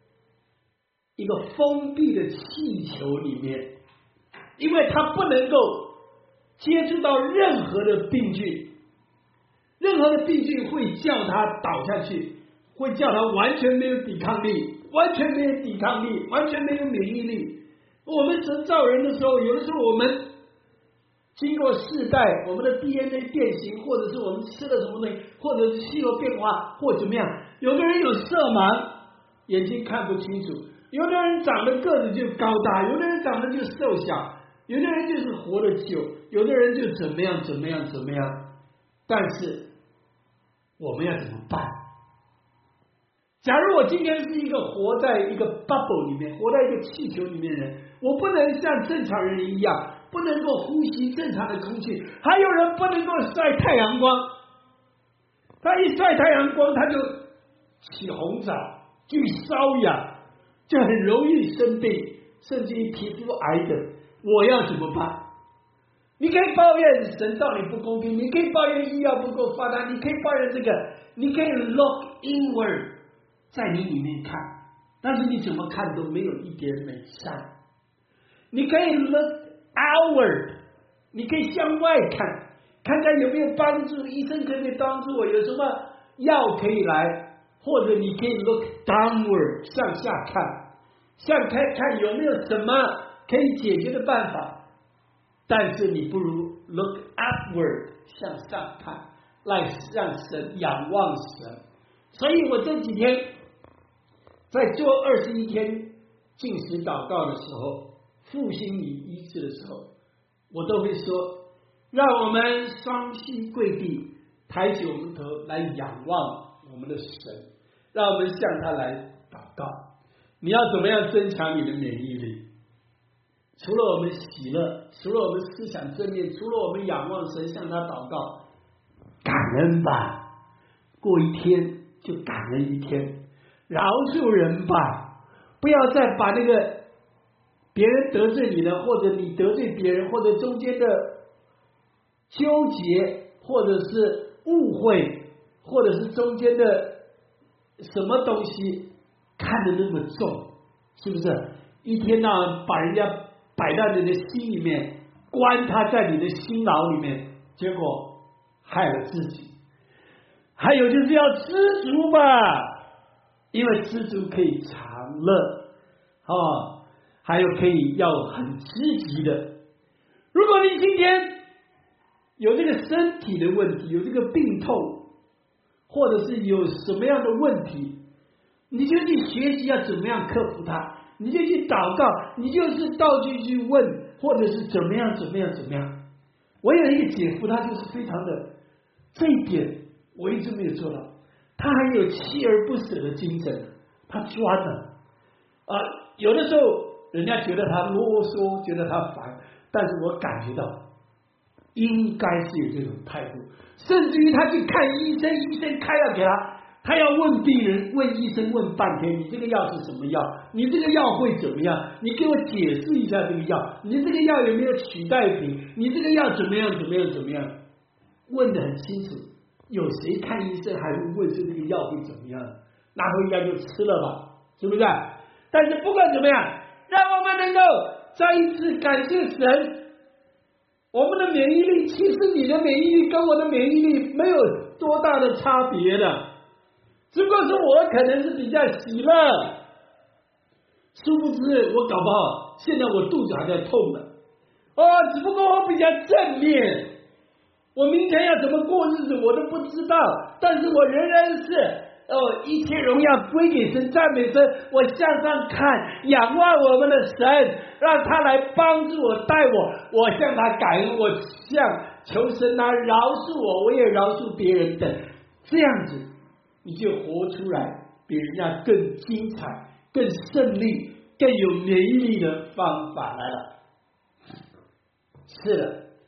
封闭的气球里面，因为他不能够接触到任何的病菌，任何的病菌会叫他倒下去，会叫他完全没有抵抗力，完全没有免疫力。我们神造人的时候，有的时候我们经过世代，我们的 DNA 变形，或者是我们吃了什么东西，或者是气候变化，或怎么样。有的人有色盲，眼睛看不清楚；有的人长得个子就高大，有的人长得就瘦小，有的人就是活得久，有的人就怎么样。但是我们要怎么办？假如我今天是一个活在一个 bubble 里面，活在一个气球里面的人，我不能像正常人一样，不能够呼吸正常的空气，还有人不能够晒太阳光，他一晒太阳光他就起红疹，就瘙痒，就很容易生病，甚至于皮肤癌的。我要怎么办？你可以抱怨神道理不公平，你可以抱怨医药不够发达，你可以抱怨这个，你可以 look inward， 在你里面看，但是你怎么看都没有一点美善。你可以 look outward， 你可以向外看，看看有没有帮助，医生可不可以帮助我，有什么药可以来，或者你可以 look downward， 向下看，看有没有什么可以解决的办法。但是你不如 look upward， 向上看，来让神仰望神。所以我这几天在做21天禁食祷告的时候，复兴你医治的时候，我都会说，让我们双膝跪地，抬起我们头来仰望我们的神，让我们向他来祷告。你要怎么样增强你的免疫力？除了我们喜乐，除了我们思想正面，除了我们仰望神向他祷告，感恩吧，过一天就感恩一天，饶恕人吧，不要再把那个别人得罪你的，或者你得罪别人，或者中间的纠结，或者是误会，或者是中间的什么东西看得那么重，是不是？一天到晚把人家摆在你的心里面，关他在你的心牢里面，结果害了自己。还有就是要知足吧，因为知足可以长乐还有可以要很积极的。如果你今天有这个身体的问题，有这个病痛，或者是有什么样的问题，你就去学习要怎么样克服它，你就去祷告，你就是到处去问，或者是怎么样。我有一个姐夫，他就是非常的，这一点我一直没有做到，他还有锲而不舍的精神，他抓着有的时候人家觉得他啰嗦，觉得他烦，但是我感觉到应该是有这种态度，甚至于他去看医生，医生开药给他要问病人，问医生问半天，你这个药是什么药？你这个药会怎么样？你给我解释一下这个药，你这个药有没有取代品？你这个药怎么样？问得很清楚。有谁看医生还会问说这个药会怎么样？拿回家就吃了吧，是不是？但是不管怎么样，让我们能够再一次感谢神。我们的免疫力，其实你的免疫力跟我的免疫力没有多大的差别的，只不过是我可能是比较喜乐，殊不知我搞不好现在我肚子还在痛呢。只不过我比较正面，我明天要怎么过日子我都不知道，但是我仍然是一切荣耀归给神，赞美神。我向上看，仰望我们的神，让他来帮助我，带我向他感恩，我向求神他饶恕我，我也饶恕别人等，这样子你就活出来比人家更精彩、更胜利、更有免疫力的方法来了。是的，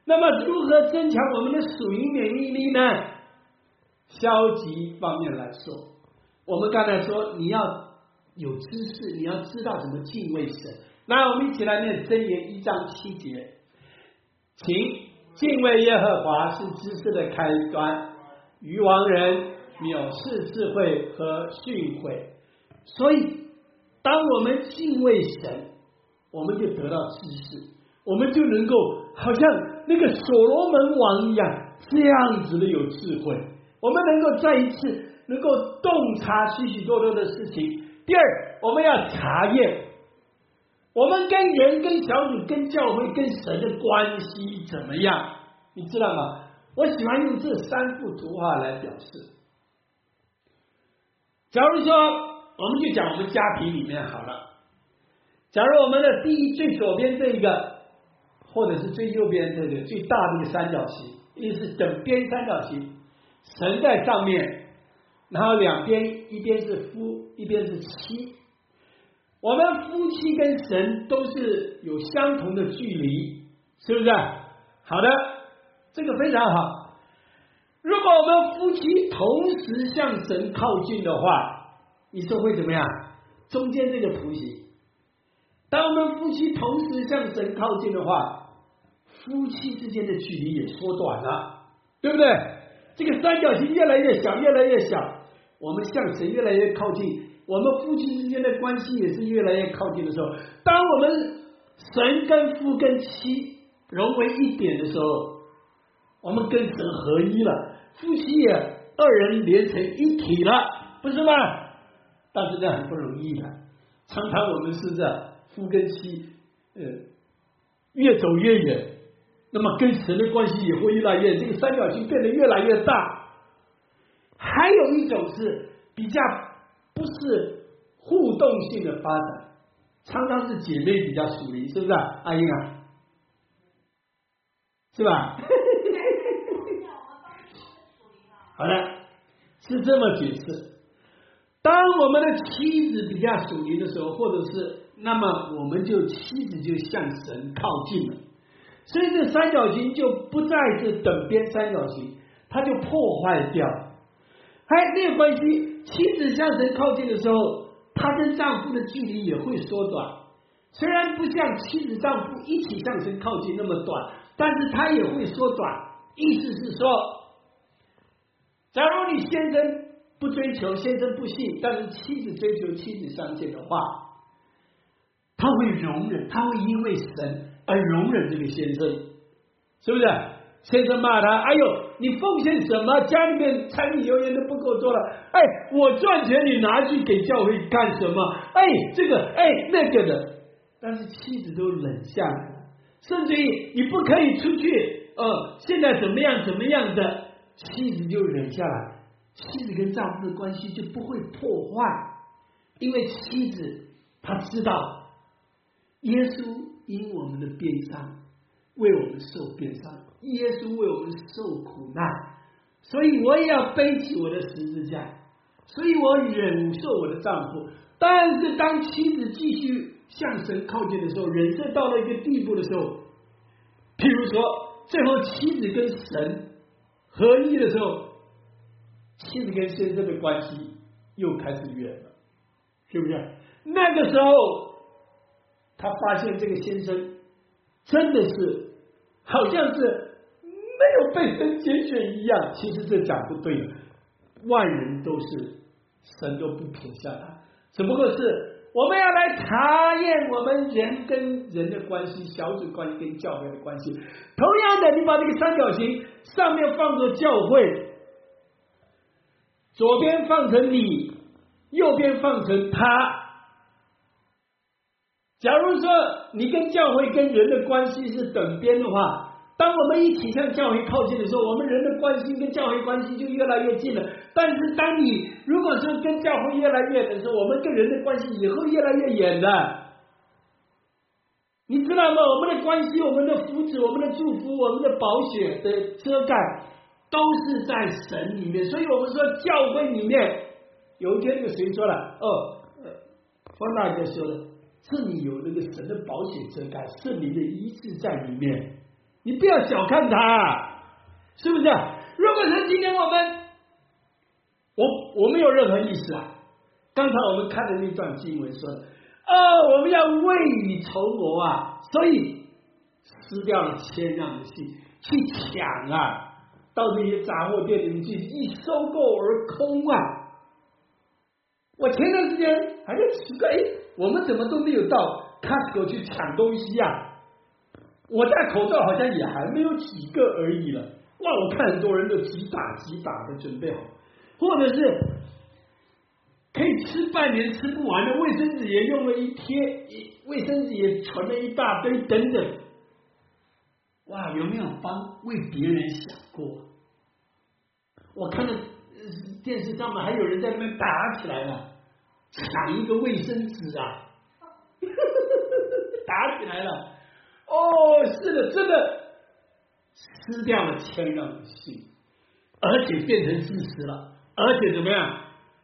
那么如何增强我们的属灵免疫力呢？消极方面来说，我们刚才说你要有知识，你要知道怎么敬畏神。那我们一起来念箴言1章7节，请敬畏耶和华是知识的开端，愚妄人藐视智慧和训诲。所以当我们敬畏神，我们就得到知识，我们就能够好像那个所罗门王一样，这样子的有智慧，我们能够再一次能够洞察许许多多的事情。第二，我们要查验我们跟人、跟小组、跟教会、跟神的关系怎么样，你知道吗？我喜欢用这3幅图画来表示。假如说我们就讲我们家庭里面好了，假如我们的最左边这一个，或者是最右边这个最大的一个三角形，也是等边三角形，神在上面，然后两边，一边是夫，一边是妻。我们夫妻跟神都是有相同的距离，是不是？好的，这个非常好。如果我们夫妻同时向神靠近的话，你说会怎么样？中间这个图形，当我们夫妻同时向神靠近的话，夫妻之间的距离也缩短了，对不对？这个三角形越来越小，越来越小，我们向神越来越靠近，我们夫妻之间的关系也是越来越靠近的时候，当我们神跟夫跟妻融为一点的时候，我们跟神合一了，夫妻也二人连成一体了，不是吗？但是这很不容易的，常常我们是这夫跟妻越走越远，那么跟神的关系也会越来越，这个三角形变得越来越大。还有一种是比较不是互动性的发展，常常是姐妹比较属灵，是不是啊？阿英啊，是吧？好了，是这么解释。当我们的妻子比较属灵的时候，或者是那么我们就妻子就向神靠近了，所以这三角形就不再是等边三角形，它就破坏掉。还有这个关系，妻子向神靠近的时候，她跟丈夫的距离也会缩短，虽然不像妻子丈夫一起向神靠近那么短，但是它也会缩短。意思是说，假如你先生不追求，先生不信，但是妻子追求，妻子相信的话，他会容忍，他会因为神而容忍这个先生，是不是？先生骂他，哎呦，你奉献什么？家里面柴米油盐都不够多了，哎，我赚钱你拿去给教会干什么？哎，这个哎那个的，但是妻子都忍下来了，甚至于你不可以出去，现在怎么样怎么样的，妻子就忍下来。妻子跟丈夫的关系就不会破坏，因为妻子她知道耶稣因我们的鞭伤为我们受鞭伤，耶稣为我们受苦难，所以我也要背起我的十字架，所以我忍受我的丈夫。但是当妻子继续向神靠近的时候，忍受到了一个地步的时候，譬如说最后妻子跟神合一的时候，妻子跟先生的关系又开始远了，是不是？那个时候他发现这个先生真的是好像是没有被神拣选一样，其实这讲不对，万人都是神都不撇下他，只不过是我们要来查验我们人跟人的关系，小组关系跟教会的关系。同样的，你把这个三角形上面放着教会，左边放成你，右边放成他。假如说你跟教会跟人的关系是等边的话，当我们一起向教会靠近的时候，我们人的关系跟教会关系就越来越近了。但是当你如果说跟教会越来越远的时候，我们跟人的关系也会越来越远的。你知道吗？我们的关系，我们的福祉，我们的祝福，我们的保险的遮盖都是在神里面。所以我们说教会里面，有一天那个谁说了，方大哥说的，是你有那个神的保险遮盖，圣灵的医治在里面， 你不要小看它，是不是？如果是今天我没有任何意思啊。刚才我们看的那段经文说，我们要未雨绸缪啊，所以失掉了谦让的心，去抢啊，到这些杂货店里面去，一收购而空啊。我前段时间还在奇怪，我们怎么都没有到 Costco 去抢东西啊？我戴口罩好像也还没有几个而已了。哇，我看很多人都几打的准备好，或者是可以吃半年吃不完的卫生纸也用了一贴，卫生纸也存了一大堆等等。哇，有没有为别人想过？我看到电视上面还有人在那边打起来了，抢一个卫生纸啊，打起来了。是的，真的失掉了谦让的心，而且变成自私了，而且怎么样？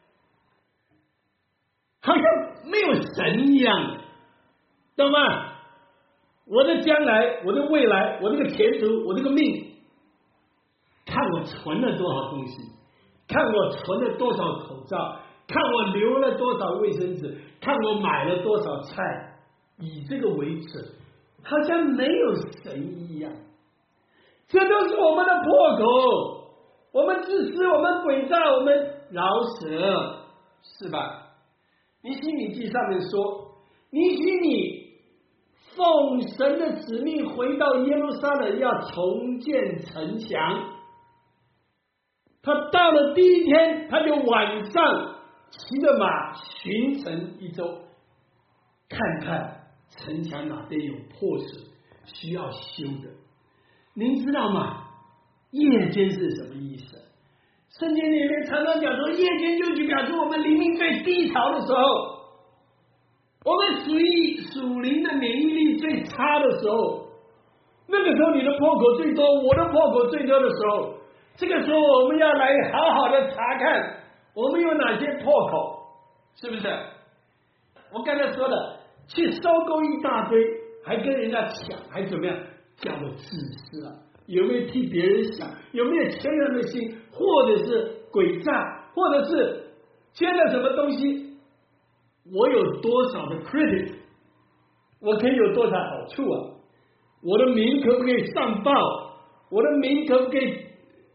好像没有神一样，懂吗？我的将来，我的未来，我这个前途，我这个命，看我存了多少东西，看我存了多少口罩，看我留了多少卫生纸，看我买了多少菜，以这个为准，好像没有神一样。这都是我们的破口，我们自私，我们诡诈，我们饶舌，是吧？尼希米记上面说，尼希米奉神的旨命回到耶路撒冷，要重建城墙。他到了第一天，他就晚上骑着马巡城一周，看看城墙哪边有破损需要修的。您知道吗？夜间是什么意思？圣经里面常常讲说，夜间就表示我们灵命最低潮的时候，我们属灵的免疫力最差的时候，那个时候你的破口最多，我的破口最多的时候，这个时候我们要来好好的查看我们有哪些破口，是不是？我刚才说的，去收购一大堆，还跟人家抢，还怎么样？叫做自私啊！有没有替别人想？有没有谦让的心？或者是诡诈？或者是捐了什么东西？我有多少的 credit？ 我可以有多少好处啊？我的名可不可以上报？我的名可不可以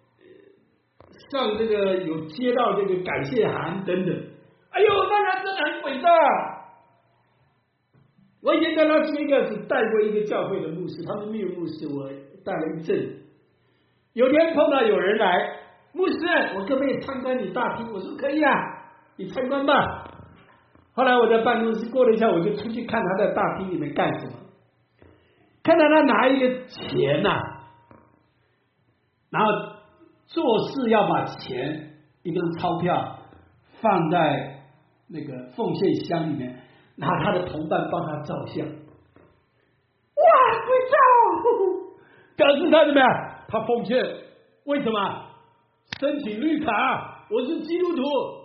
上这个有接到这个感谢函等等？哎呦，当然真的很伟大。我以前在拉斯维加斯带过一个教会的牧师，他们没有牧师，我带了一阵。有天碰到有人来，牧师，我可不可以参观你大厅？我说可以啊，你参观吧。后来我在办公室过了一下，我就出去看他在大厅里面干什么，看到他拿一个钱呐，然后做事要把钱一张钞票放在那个奉献箱里面，拿他的同伴帮他照相。哇，会照，表示他怎么样？他奉献，为什么？申请绿卡，我是基督徒。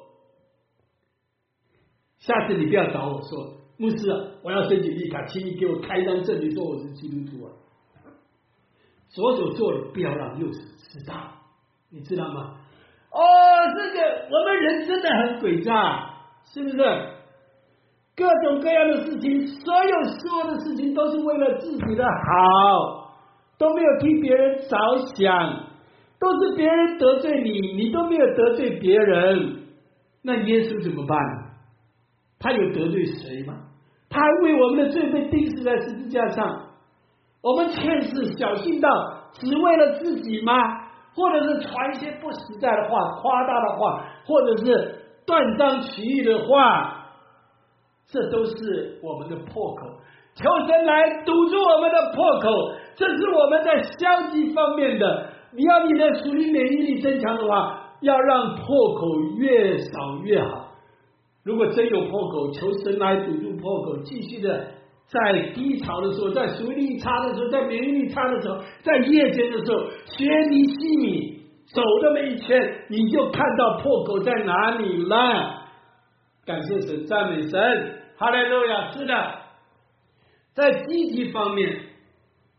下次你不要找我说，牧师啊，我要申请绿卡，请你给我开一张证明说我是基督徒啊。左手做了，不要让右手知道，你知道吗？这个我们人真的很诡诈，是不是？各种各样的事情，所有的事情都是为了自己的好，都没有替别人着想，都是别人得罪你，你都没有得罪别人。那耶稣怎么办？他有得罪谁吗？他还为我们的罪被钉死在十字架上。我们欠事小信到只为了自己吗？或者是传一些不实在的话、夸大的话，或者是断章取义的话，这都是我们的破口。求神来堵住我们的破口，这是我们在消极方面的。你要你的属灵免疫力增强的话，要让破口越少越好。如果真有破口，求神来堵住破口，继续的在低潮的时候，在属灵力差的时候，在免疫力差的时候，在夜间的时候，学尼希米走那么一圈，你就看到破口在哪里了。感谢神，赞美神，哈利路亚！是的，在积极方面，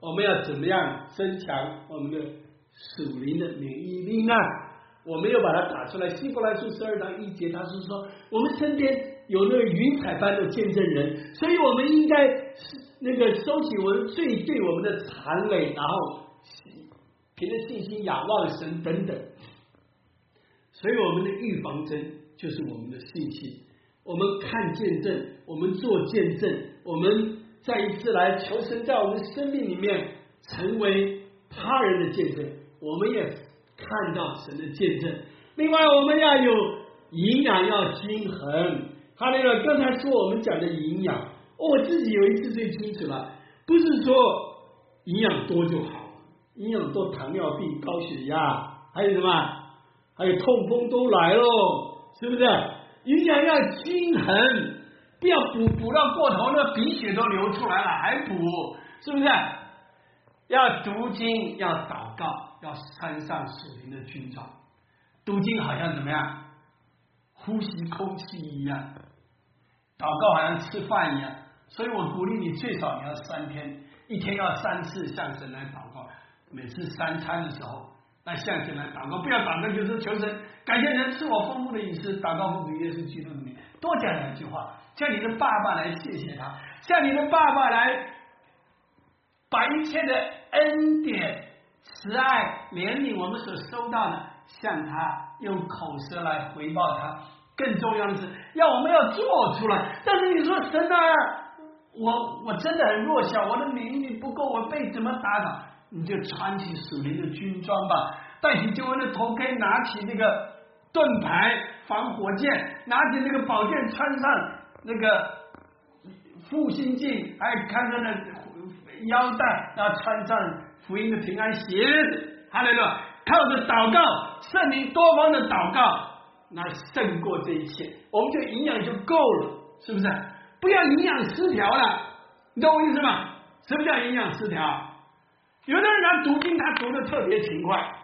我们要怎么样增强我们的属灵的免疫力呢？我们又把它打出来，希伯来书12章1节，他是说我们身边有那个云彩般的见证人，所以我们应该收起我们罪对我们的残累，然后凭着信心仰望神等等。所以我们的预防针就是我们的信心。我们看见证，我们做见证，我们再一次来求神在我们生命里面成为他人的见证，我们也看到神的见证。另外我们要有营养，要均衡。哈利路亚！刚才说我们讲的营养，我自己有一次最清楚了，不是说营养多就好，营养多糖尿病、高血压，还有什么？还有痛风都来喽，是不是？营养要均衡，不要补到过头，那鼻血都流出来了还补，是不是？要读经，要祷告，要穿上属灵的军装。读经好像怎么样？呼吸空气一样，祷告好像吃饭一样。所以我鼓励你，最少你要3天，一天要3次向神来祷告。每次3餐的时候，那向神来祷告，不要祷告就是求神感谢神赐我丰富的饮食，祷告奉主耶稣基督的名，多讲2句话，向你的爸爸来谢谢他，向你的爸爸来把一切的恩典、慈爱、怜悯我们所收到的，向他用口舌来回报他。更重要的是，我们要做出来。但是你说神啊，我真的很弱小，我的免疫力不够，我被怎么打倒？你就穿起属灵的军装吧，戴起救恩的头盔，拿起那个盾牌防火箭，拿起那个宝剑，穿上那个复兴镜，还看上那腰带，然后穿上福音的平安鞋，哈利路亚！靠着祷告，圣灵多方的祷告，那胜过这一切，我们就营养就够了，是不是？不要营养失调了，你懂我意思吗？什么叫营养失调？有的人他读经，他读的特别勤快，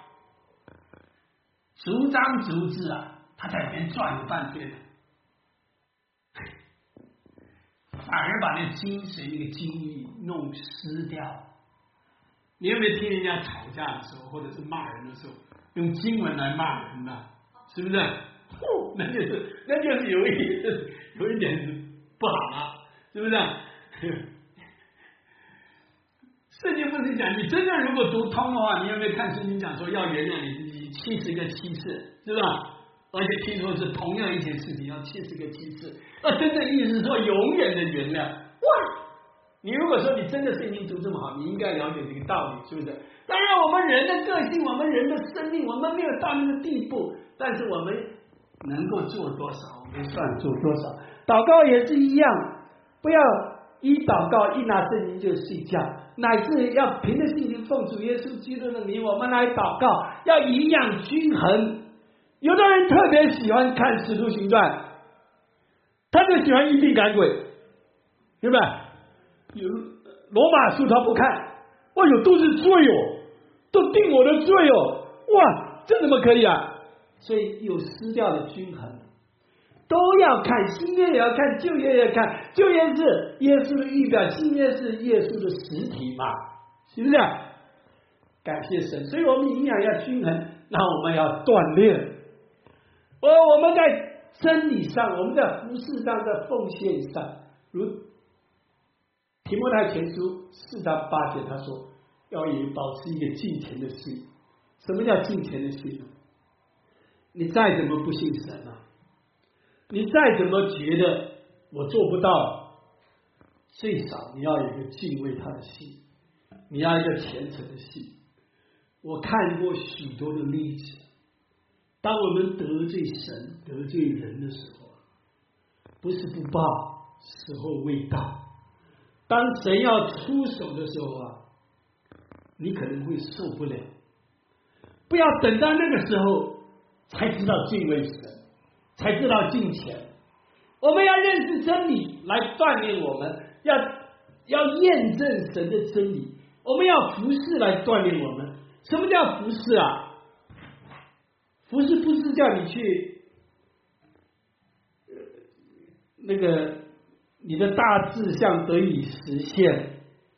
逐章逐字啊，他在里面转了半天，反而把那精髓、那个精义弄失掉。你有没有听人家吵架的时候，或者是骂人的时候，用经文来骂人呢？是不是？那就是有一点不好了，是不是？圣经不是讲，你真正如果读通的话，你有没有看圣经讲说要原谅你自己70个7次，是吧？而且听说是同样一件事情要70个7次，那真正意思是说永远的原谅。哇！你如果说你真的圣经读这么好，你应该了解这个道理，是不是？当然，我们人的个性，我们人的生命，我们没有到那个地步，但是我们能够做多少，我们算做多少。祷告也是一样，不要一祷告一拿圣经就睡觉，乃至要凭着信心奉主耶稣基督的名，我们来祷告，要营养均衡。有的人特别喜欢看《使徒行传》，他就喜欢一并赶鬼，对吧？有罗马书他不看，哇哟，都是罪哦，都定我的罪哦，哇，这怎么可以啊？所以有失掉的均衡，都要看，新约也要看，旧约也要看。旧约是耶稣的预表，新约是耶稣的实体嘛，是不是？感谢神，所以我们营养要均衡，然后我们要锻炼。我们在真理上，我们在服事上，在奉献上，如提摩太前书4章8节他说，要保持一个敬虔的心。什么叫敬虔的心？你再怎么不信神啊，你再怎么觉得我做不到，最少你要有一个敬畏他的心，你要一个虔诚的心。我看过许多的例子，当我们得罪神、得罪人的时候，不是不报，时候未到。当神要出手的时候啊，你可能会受不了。不要等到那个时候才知道敬畏神，才知道敬虔。我们要认识真理来锻炼我们，要验证神的真理。我们要服事来锻炼我们。什么叫服事啊？服事不是叫你去那个你的大志向得以实现，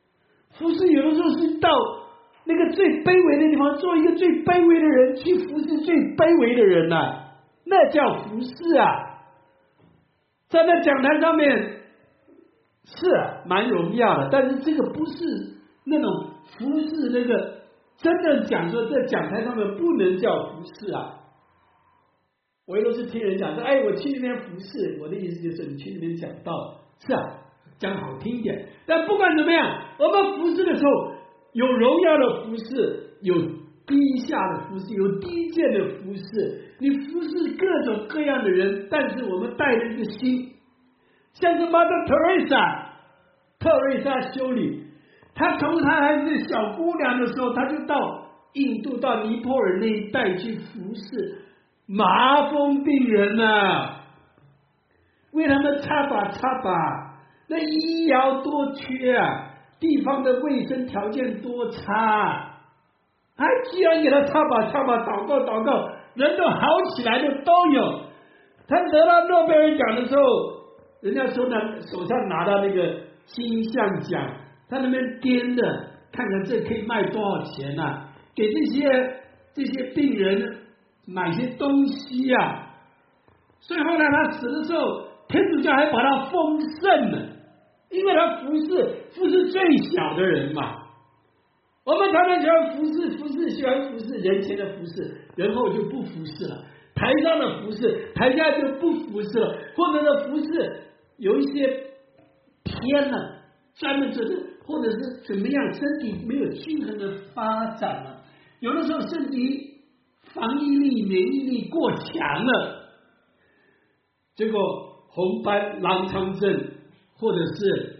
服侍有的时候是到那个最卑微的地方，做一个最卑微的人，去服侍最卑微的人啊，那叫服侍啊。在那讲台上面是蛮荣耀的，但是这个不是那种服侍，那个真正讲说在讲台上面不能叫服侍啊。我也都是听人讲说，哎，我去那边服侍，我的意思就是你去那边讲道，是啊，讲好听一点。但不管怎么样，我们服侍的时候，有荣耀的服侍，有低下的服侍，有低贱的服侍。你服侍各种各样的人，但是我们带着一个心，像是 Mother Teresa 修女，她从她还是小姑娘的时候，她就到印度、到尼泊尔那一带去服侍麻风病人啊，为他们擦把，那医疗多缺啊，地方的卫生条件多差，还居然给他擦把，祷告，人都好起来的都有。他得到诺贝尔奖的时候，人家说呢，手上拿到那个金像奖，他那边掂着，看看这可以卖多少钱啊，给这些病人买些东西啊。所以后来他死的时候，天主教还把他封圣了，因为他服侍最小的人嘛。我们常常喜欢服侍，喜欢服侍人前的服侍，人后就不服侍了。台上的服侍，台下就不服侍了，或者是服侍有一些偏了，专门做的，或者是怎么样，身体没有均衡的发展了，有的时候身体防疫力、免疫力过强了，结果红斑狼疮症或者是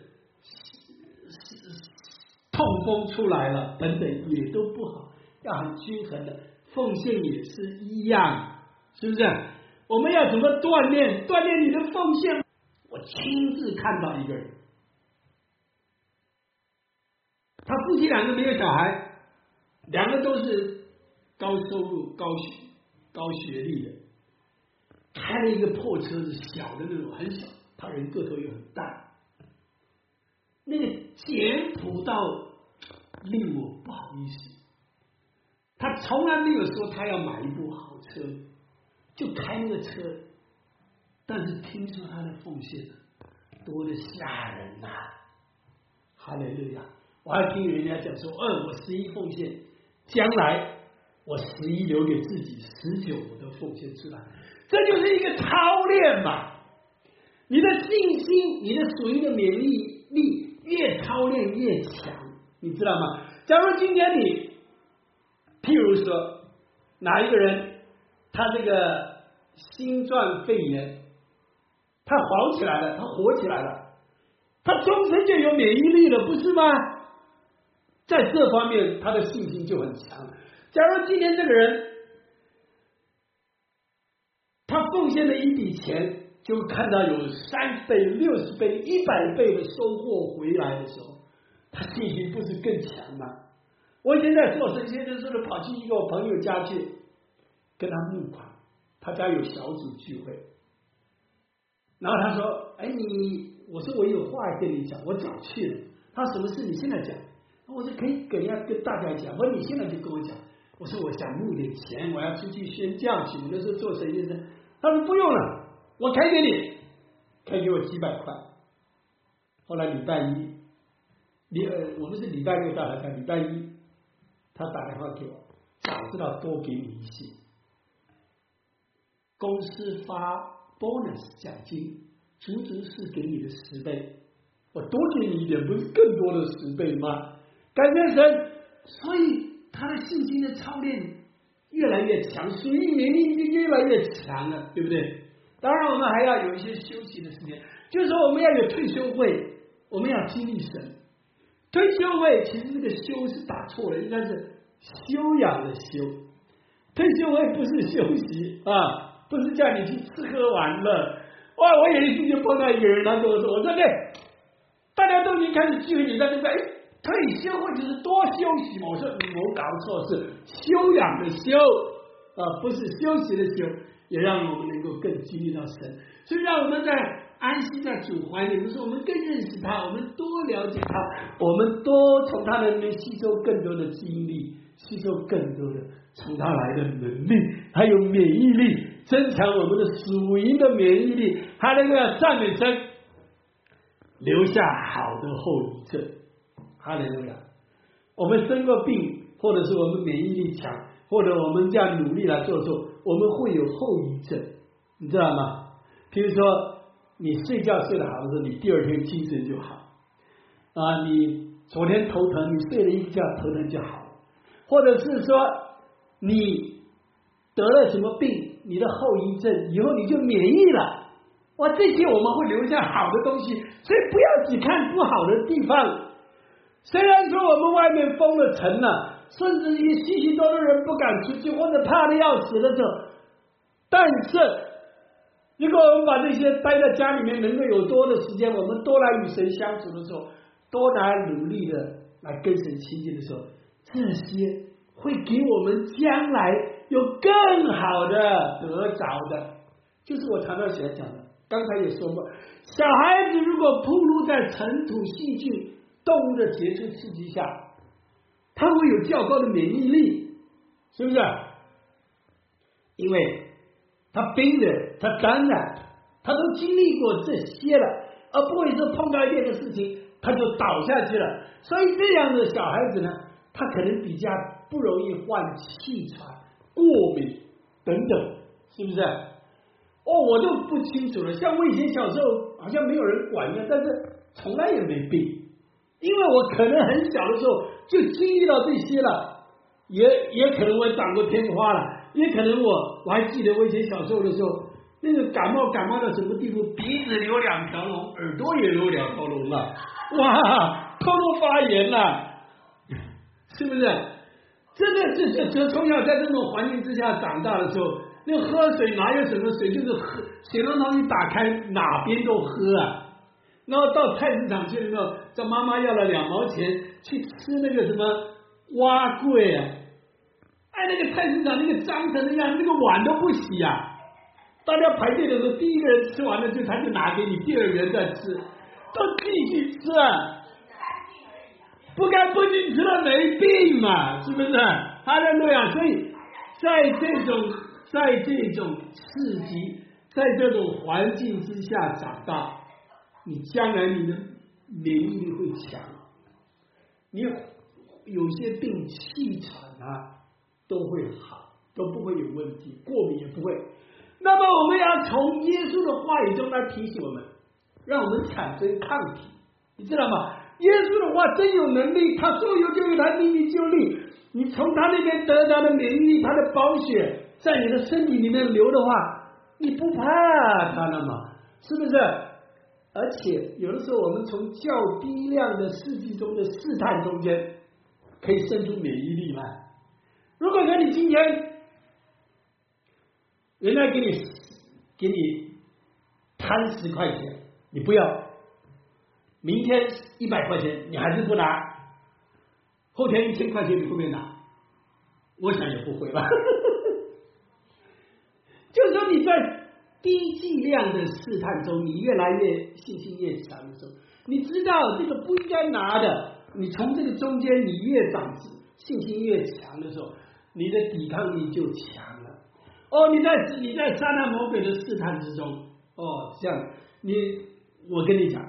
痛风出来了等等，也都不好，要很均衡的。奉献也是一样，是不是？我们要怎么锻炼你的奉献？我亲自看到一个人，他夫妻两个没有小孩，两个都是高收入、高学历的，开了一个破车子，小的那种，很小，他人个头又很大，那个简朴到令我不好意思。他从来没有说他要买一部好车，就开那个车，但是听说他的奉献多得吓人呐！哈利路亚！我还听人家讲说，我11奉献，将来我11留给自己，19我都奉献出来，这就是一个操练嘛。你的信心，你的属灵的免疫力越操练越强，你知道吗？假如今天你譬如说哪一个人他这个新冠肺炎他好起来了，他活起来了，他终身就有免疫力了，不是吗？在这方面他的信心就很强。假如今天这个人他奉献了一笔钱，就看到有30倍、60倍、100倍的收获回来的时候，他信心不是更强吗？我以前在做神学的时候，跑去一个我朋友家去跟他募款，他家有小组聚会，然后他说：“哎，我说我有话跟你讲，我早去了。”他说：“什么事？你现在讲。”我说：“可以跟大家讲。”我说：“你现在就跟我讲。”我说：“我想募点钱，我要出去宣教去。”我那时候做神学生，他说：“不用了，我开给你，开给我几百块。”后来礼拜一，我们是礼拜六到他家，礼拜一他打电话给我，早知道多给你一些。公司发 bonus 奖金，足是给你的10倍，我多给你一点，不是更多的10倍吗？感谢神，所以他的信心的操练越来越强，属灵免疫力越来越强了，对不对？当然，我们还要有一些休息的时间，就是说我们要有退休会，我们要经历神。退休会其实这个休是打错了，应该是修养的修。退休会不是休息啊，不是叫你去吃喝玩乐。哇！我有一次就碰到一个人，他跟我说：“我说对，大家都已经开始聚会，你在这边，退休会就是多休息嘛。”我说：“你没搞错，是修养的修啊，不是休息的休。”也让我们能够更经历到神，所以让我们在安息在主怀里，不是我们更认识他，我们多了解他，我们多从他的里面吸收更多的记忆力，吸收更多的从他来的能力，还有免疫力，增强我们的属灵的免疫力，还能够赞美神，留下好的后遗症。哈利路亚！我们生过病，或者是我们免疫力强，或者我们这样努力来做的时候，我们会有后遗症，你知道吗？比如说你睡觉睡得好的时候，你第二天精神就好啊。你昨天头疼，你睡了一觉头疼就好了。或者是说你得了什么病，你的后遗症以后你就免疫了。哇，这些我们会留下好的东西，所以不要只看不好的地方。虽然说我们外面封了城了，甚至于许许多多人不敢出去，或者怕的要死的时候，但是如果我们把这些待在家里面能够有多的时间，我们多来与神相处的时候，多来努力的来跟神亲近的时候，这些会给我们将来有更好的得着的。就是我常常想讲的，刚才也说过，小孩子如果暴露在尘土、细菌、动物的接触刺激下，他会有较高的免疫力，是不是？因为他冰的，他感染，他都经历过这些了，而不会说碰到一件的事情他就倒下去了。所以这样的小孩子呢，他可能比较不容易患气喘、过敏等等，是不是？我都不清楚了。像我以前小时候好像没有人管一样，但是从来也没病，因为我可能很小的时候就经历到这些了，也可能我长过天花了，也可能我还记得我以前小时候的时候，那个感冒到什么地步，鼻子流2条龙，耳朵也流2条龙了，哇，头都发炎了，是不是？真的是从小在这种环境之下长大的时候，那喝水哪有什么水，就是喝水龙头一打开哪边都喝啊。然后到菜市场去的时候，找妈妈要了2毛钱去吃那个什么蛙桂啊，那个菜市场那个脏成那样，那个碗都不洗啊。大家排队的时候，第一个人吃完了他就拿给你，第二个人再吃，都继续吃啊。不该不进吃了没病嘛，是不是？哈利路亚！所以在这种刺激，在这种环境之下长大，你将来你的免疫力会强，你有些病气喘啊都会好，都不会有问题，过敏也不会。那么我们要从耶稣的话语中来提醒我们，让我们产生抗体，你知道吗？耶稣的话真有能力，他说有就有，他命令就立。你从他那边得到的免疫力，他的宝血在你的身体里面流的话，你不怕他了吗？是不是？而且有的时候我们从较低量的试剂中的试探中间可以生出免疫力来。如果说你今天人家给你摊10块钱，你不要，明天100块钱你还是不拿，后天1000块钱你会不会拿？我想也不会吧。就是说你在低剂量的试探中，你越来越信心越强的时候，你知道这个不应该拿的，你从这个中间你越长信心越强的时候，你的抵抗力就强了。你在撒旦魔鬼的试探之中，像我跟你讲，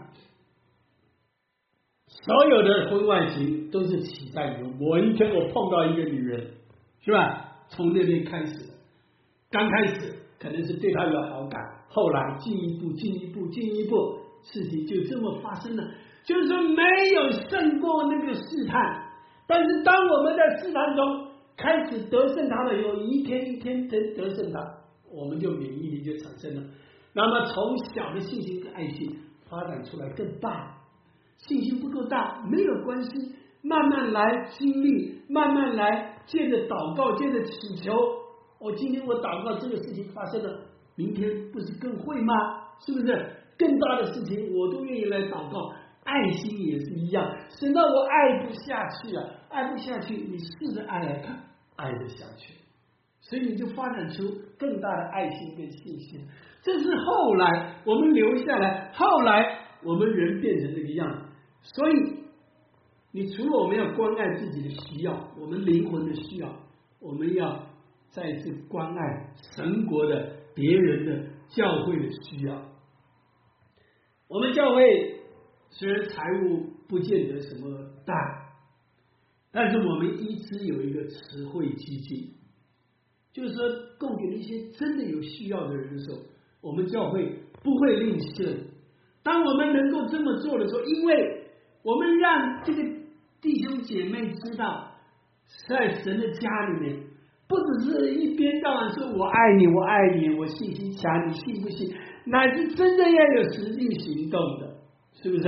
所有的婚外情都是起在于某一天我碰到一个女人，是吧？从那边开始的，刚开始可能是对她有好感，后来进一步，事情就这么发生了。就是说没有胜过那个试探，但是当我们在试探中开始得胜他了，有一天得胜他，我们就免疫力就产生了。那么从小的信心跟爱心发展出来更大，信心不够大没有关系，慢慢来经历，慢慢来，借着祷告，借着祈求。今天我祷告这个事情发生了，明天不是更会吗？是不是？更大的事情我都愿意来祷告。爱心也是一样，省到我爱不下去了，爱不下去，你试着爱来看，爱得下去，所以你就发展出更大的爱心跟信心。 这是后来我们留下来，后来我们人变成这个样子。所以，你除了我们要关爱自己的需要，我们灵魂的需要，我们要再次关爱神国的别人的教会的需要。我们教会虽然财务不见得什么大，但是我们一直有一个慈惠基金，就是说供给那些真的有需要的人的时候，我们教会不会吝啬。当我们能够这么做的时候，因为我们让这个弟兄姐妹知道，在神的家里面，不只是一边到晚说我爱你，我爱你，我信心强，你信不信？乃是真正要有实际行动的，是不是？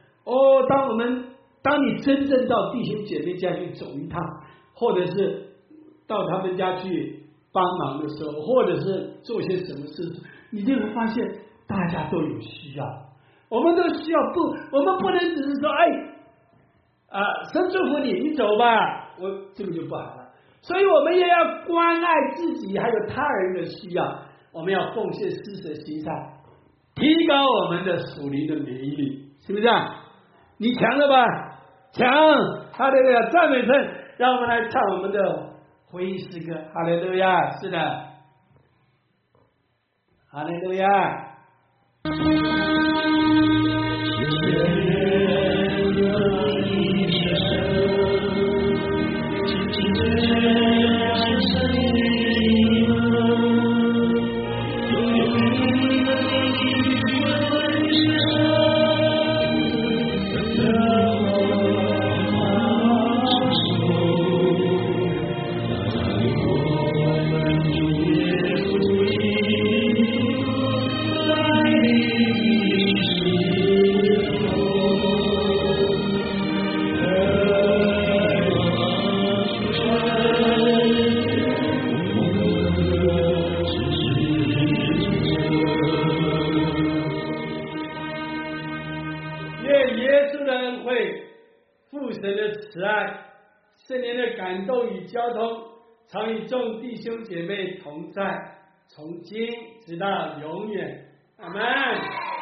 当你真正到弟兄姐妹家去走一趟，或者是到他们家去帮忙的时候，或者是做些什么事，你就会发现大家都有需要，我们都需要我们不能只是说神祝福你，你走吧，这个就不好了。所以我们也要关爱自己还有他人的需要，我们要奉献施舍行善，提高我们的属灵的免疫力，是不是啊？你强了吧？强！哈利路亚，赞美神！让我们来唱我们的回应诗歌。哈利路亚，是的，哈利路亚。常与众弟兄姐妹同在，从今直到永远，阿们。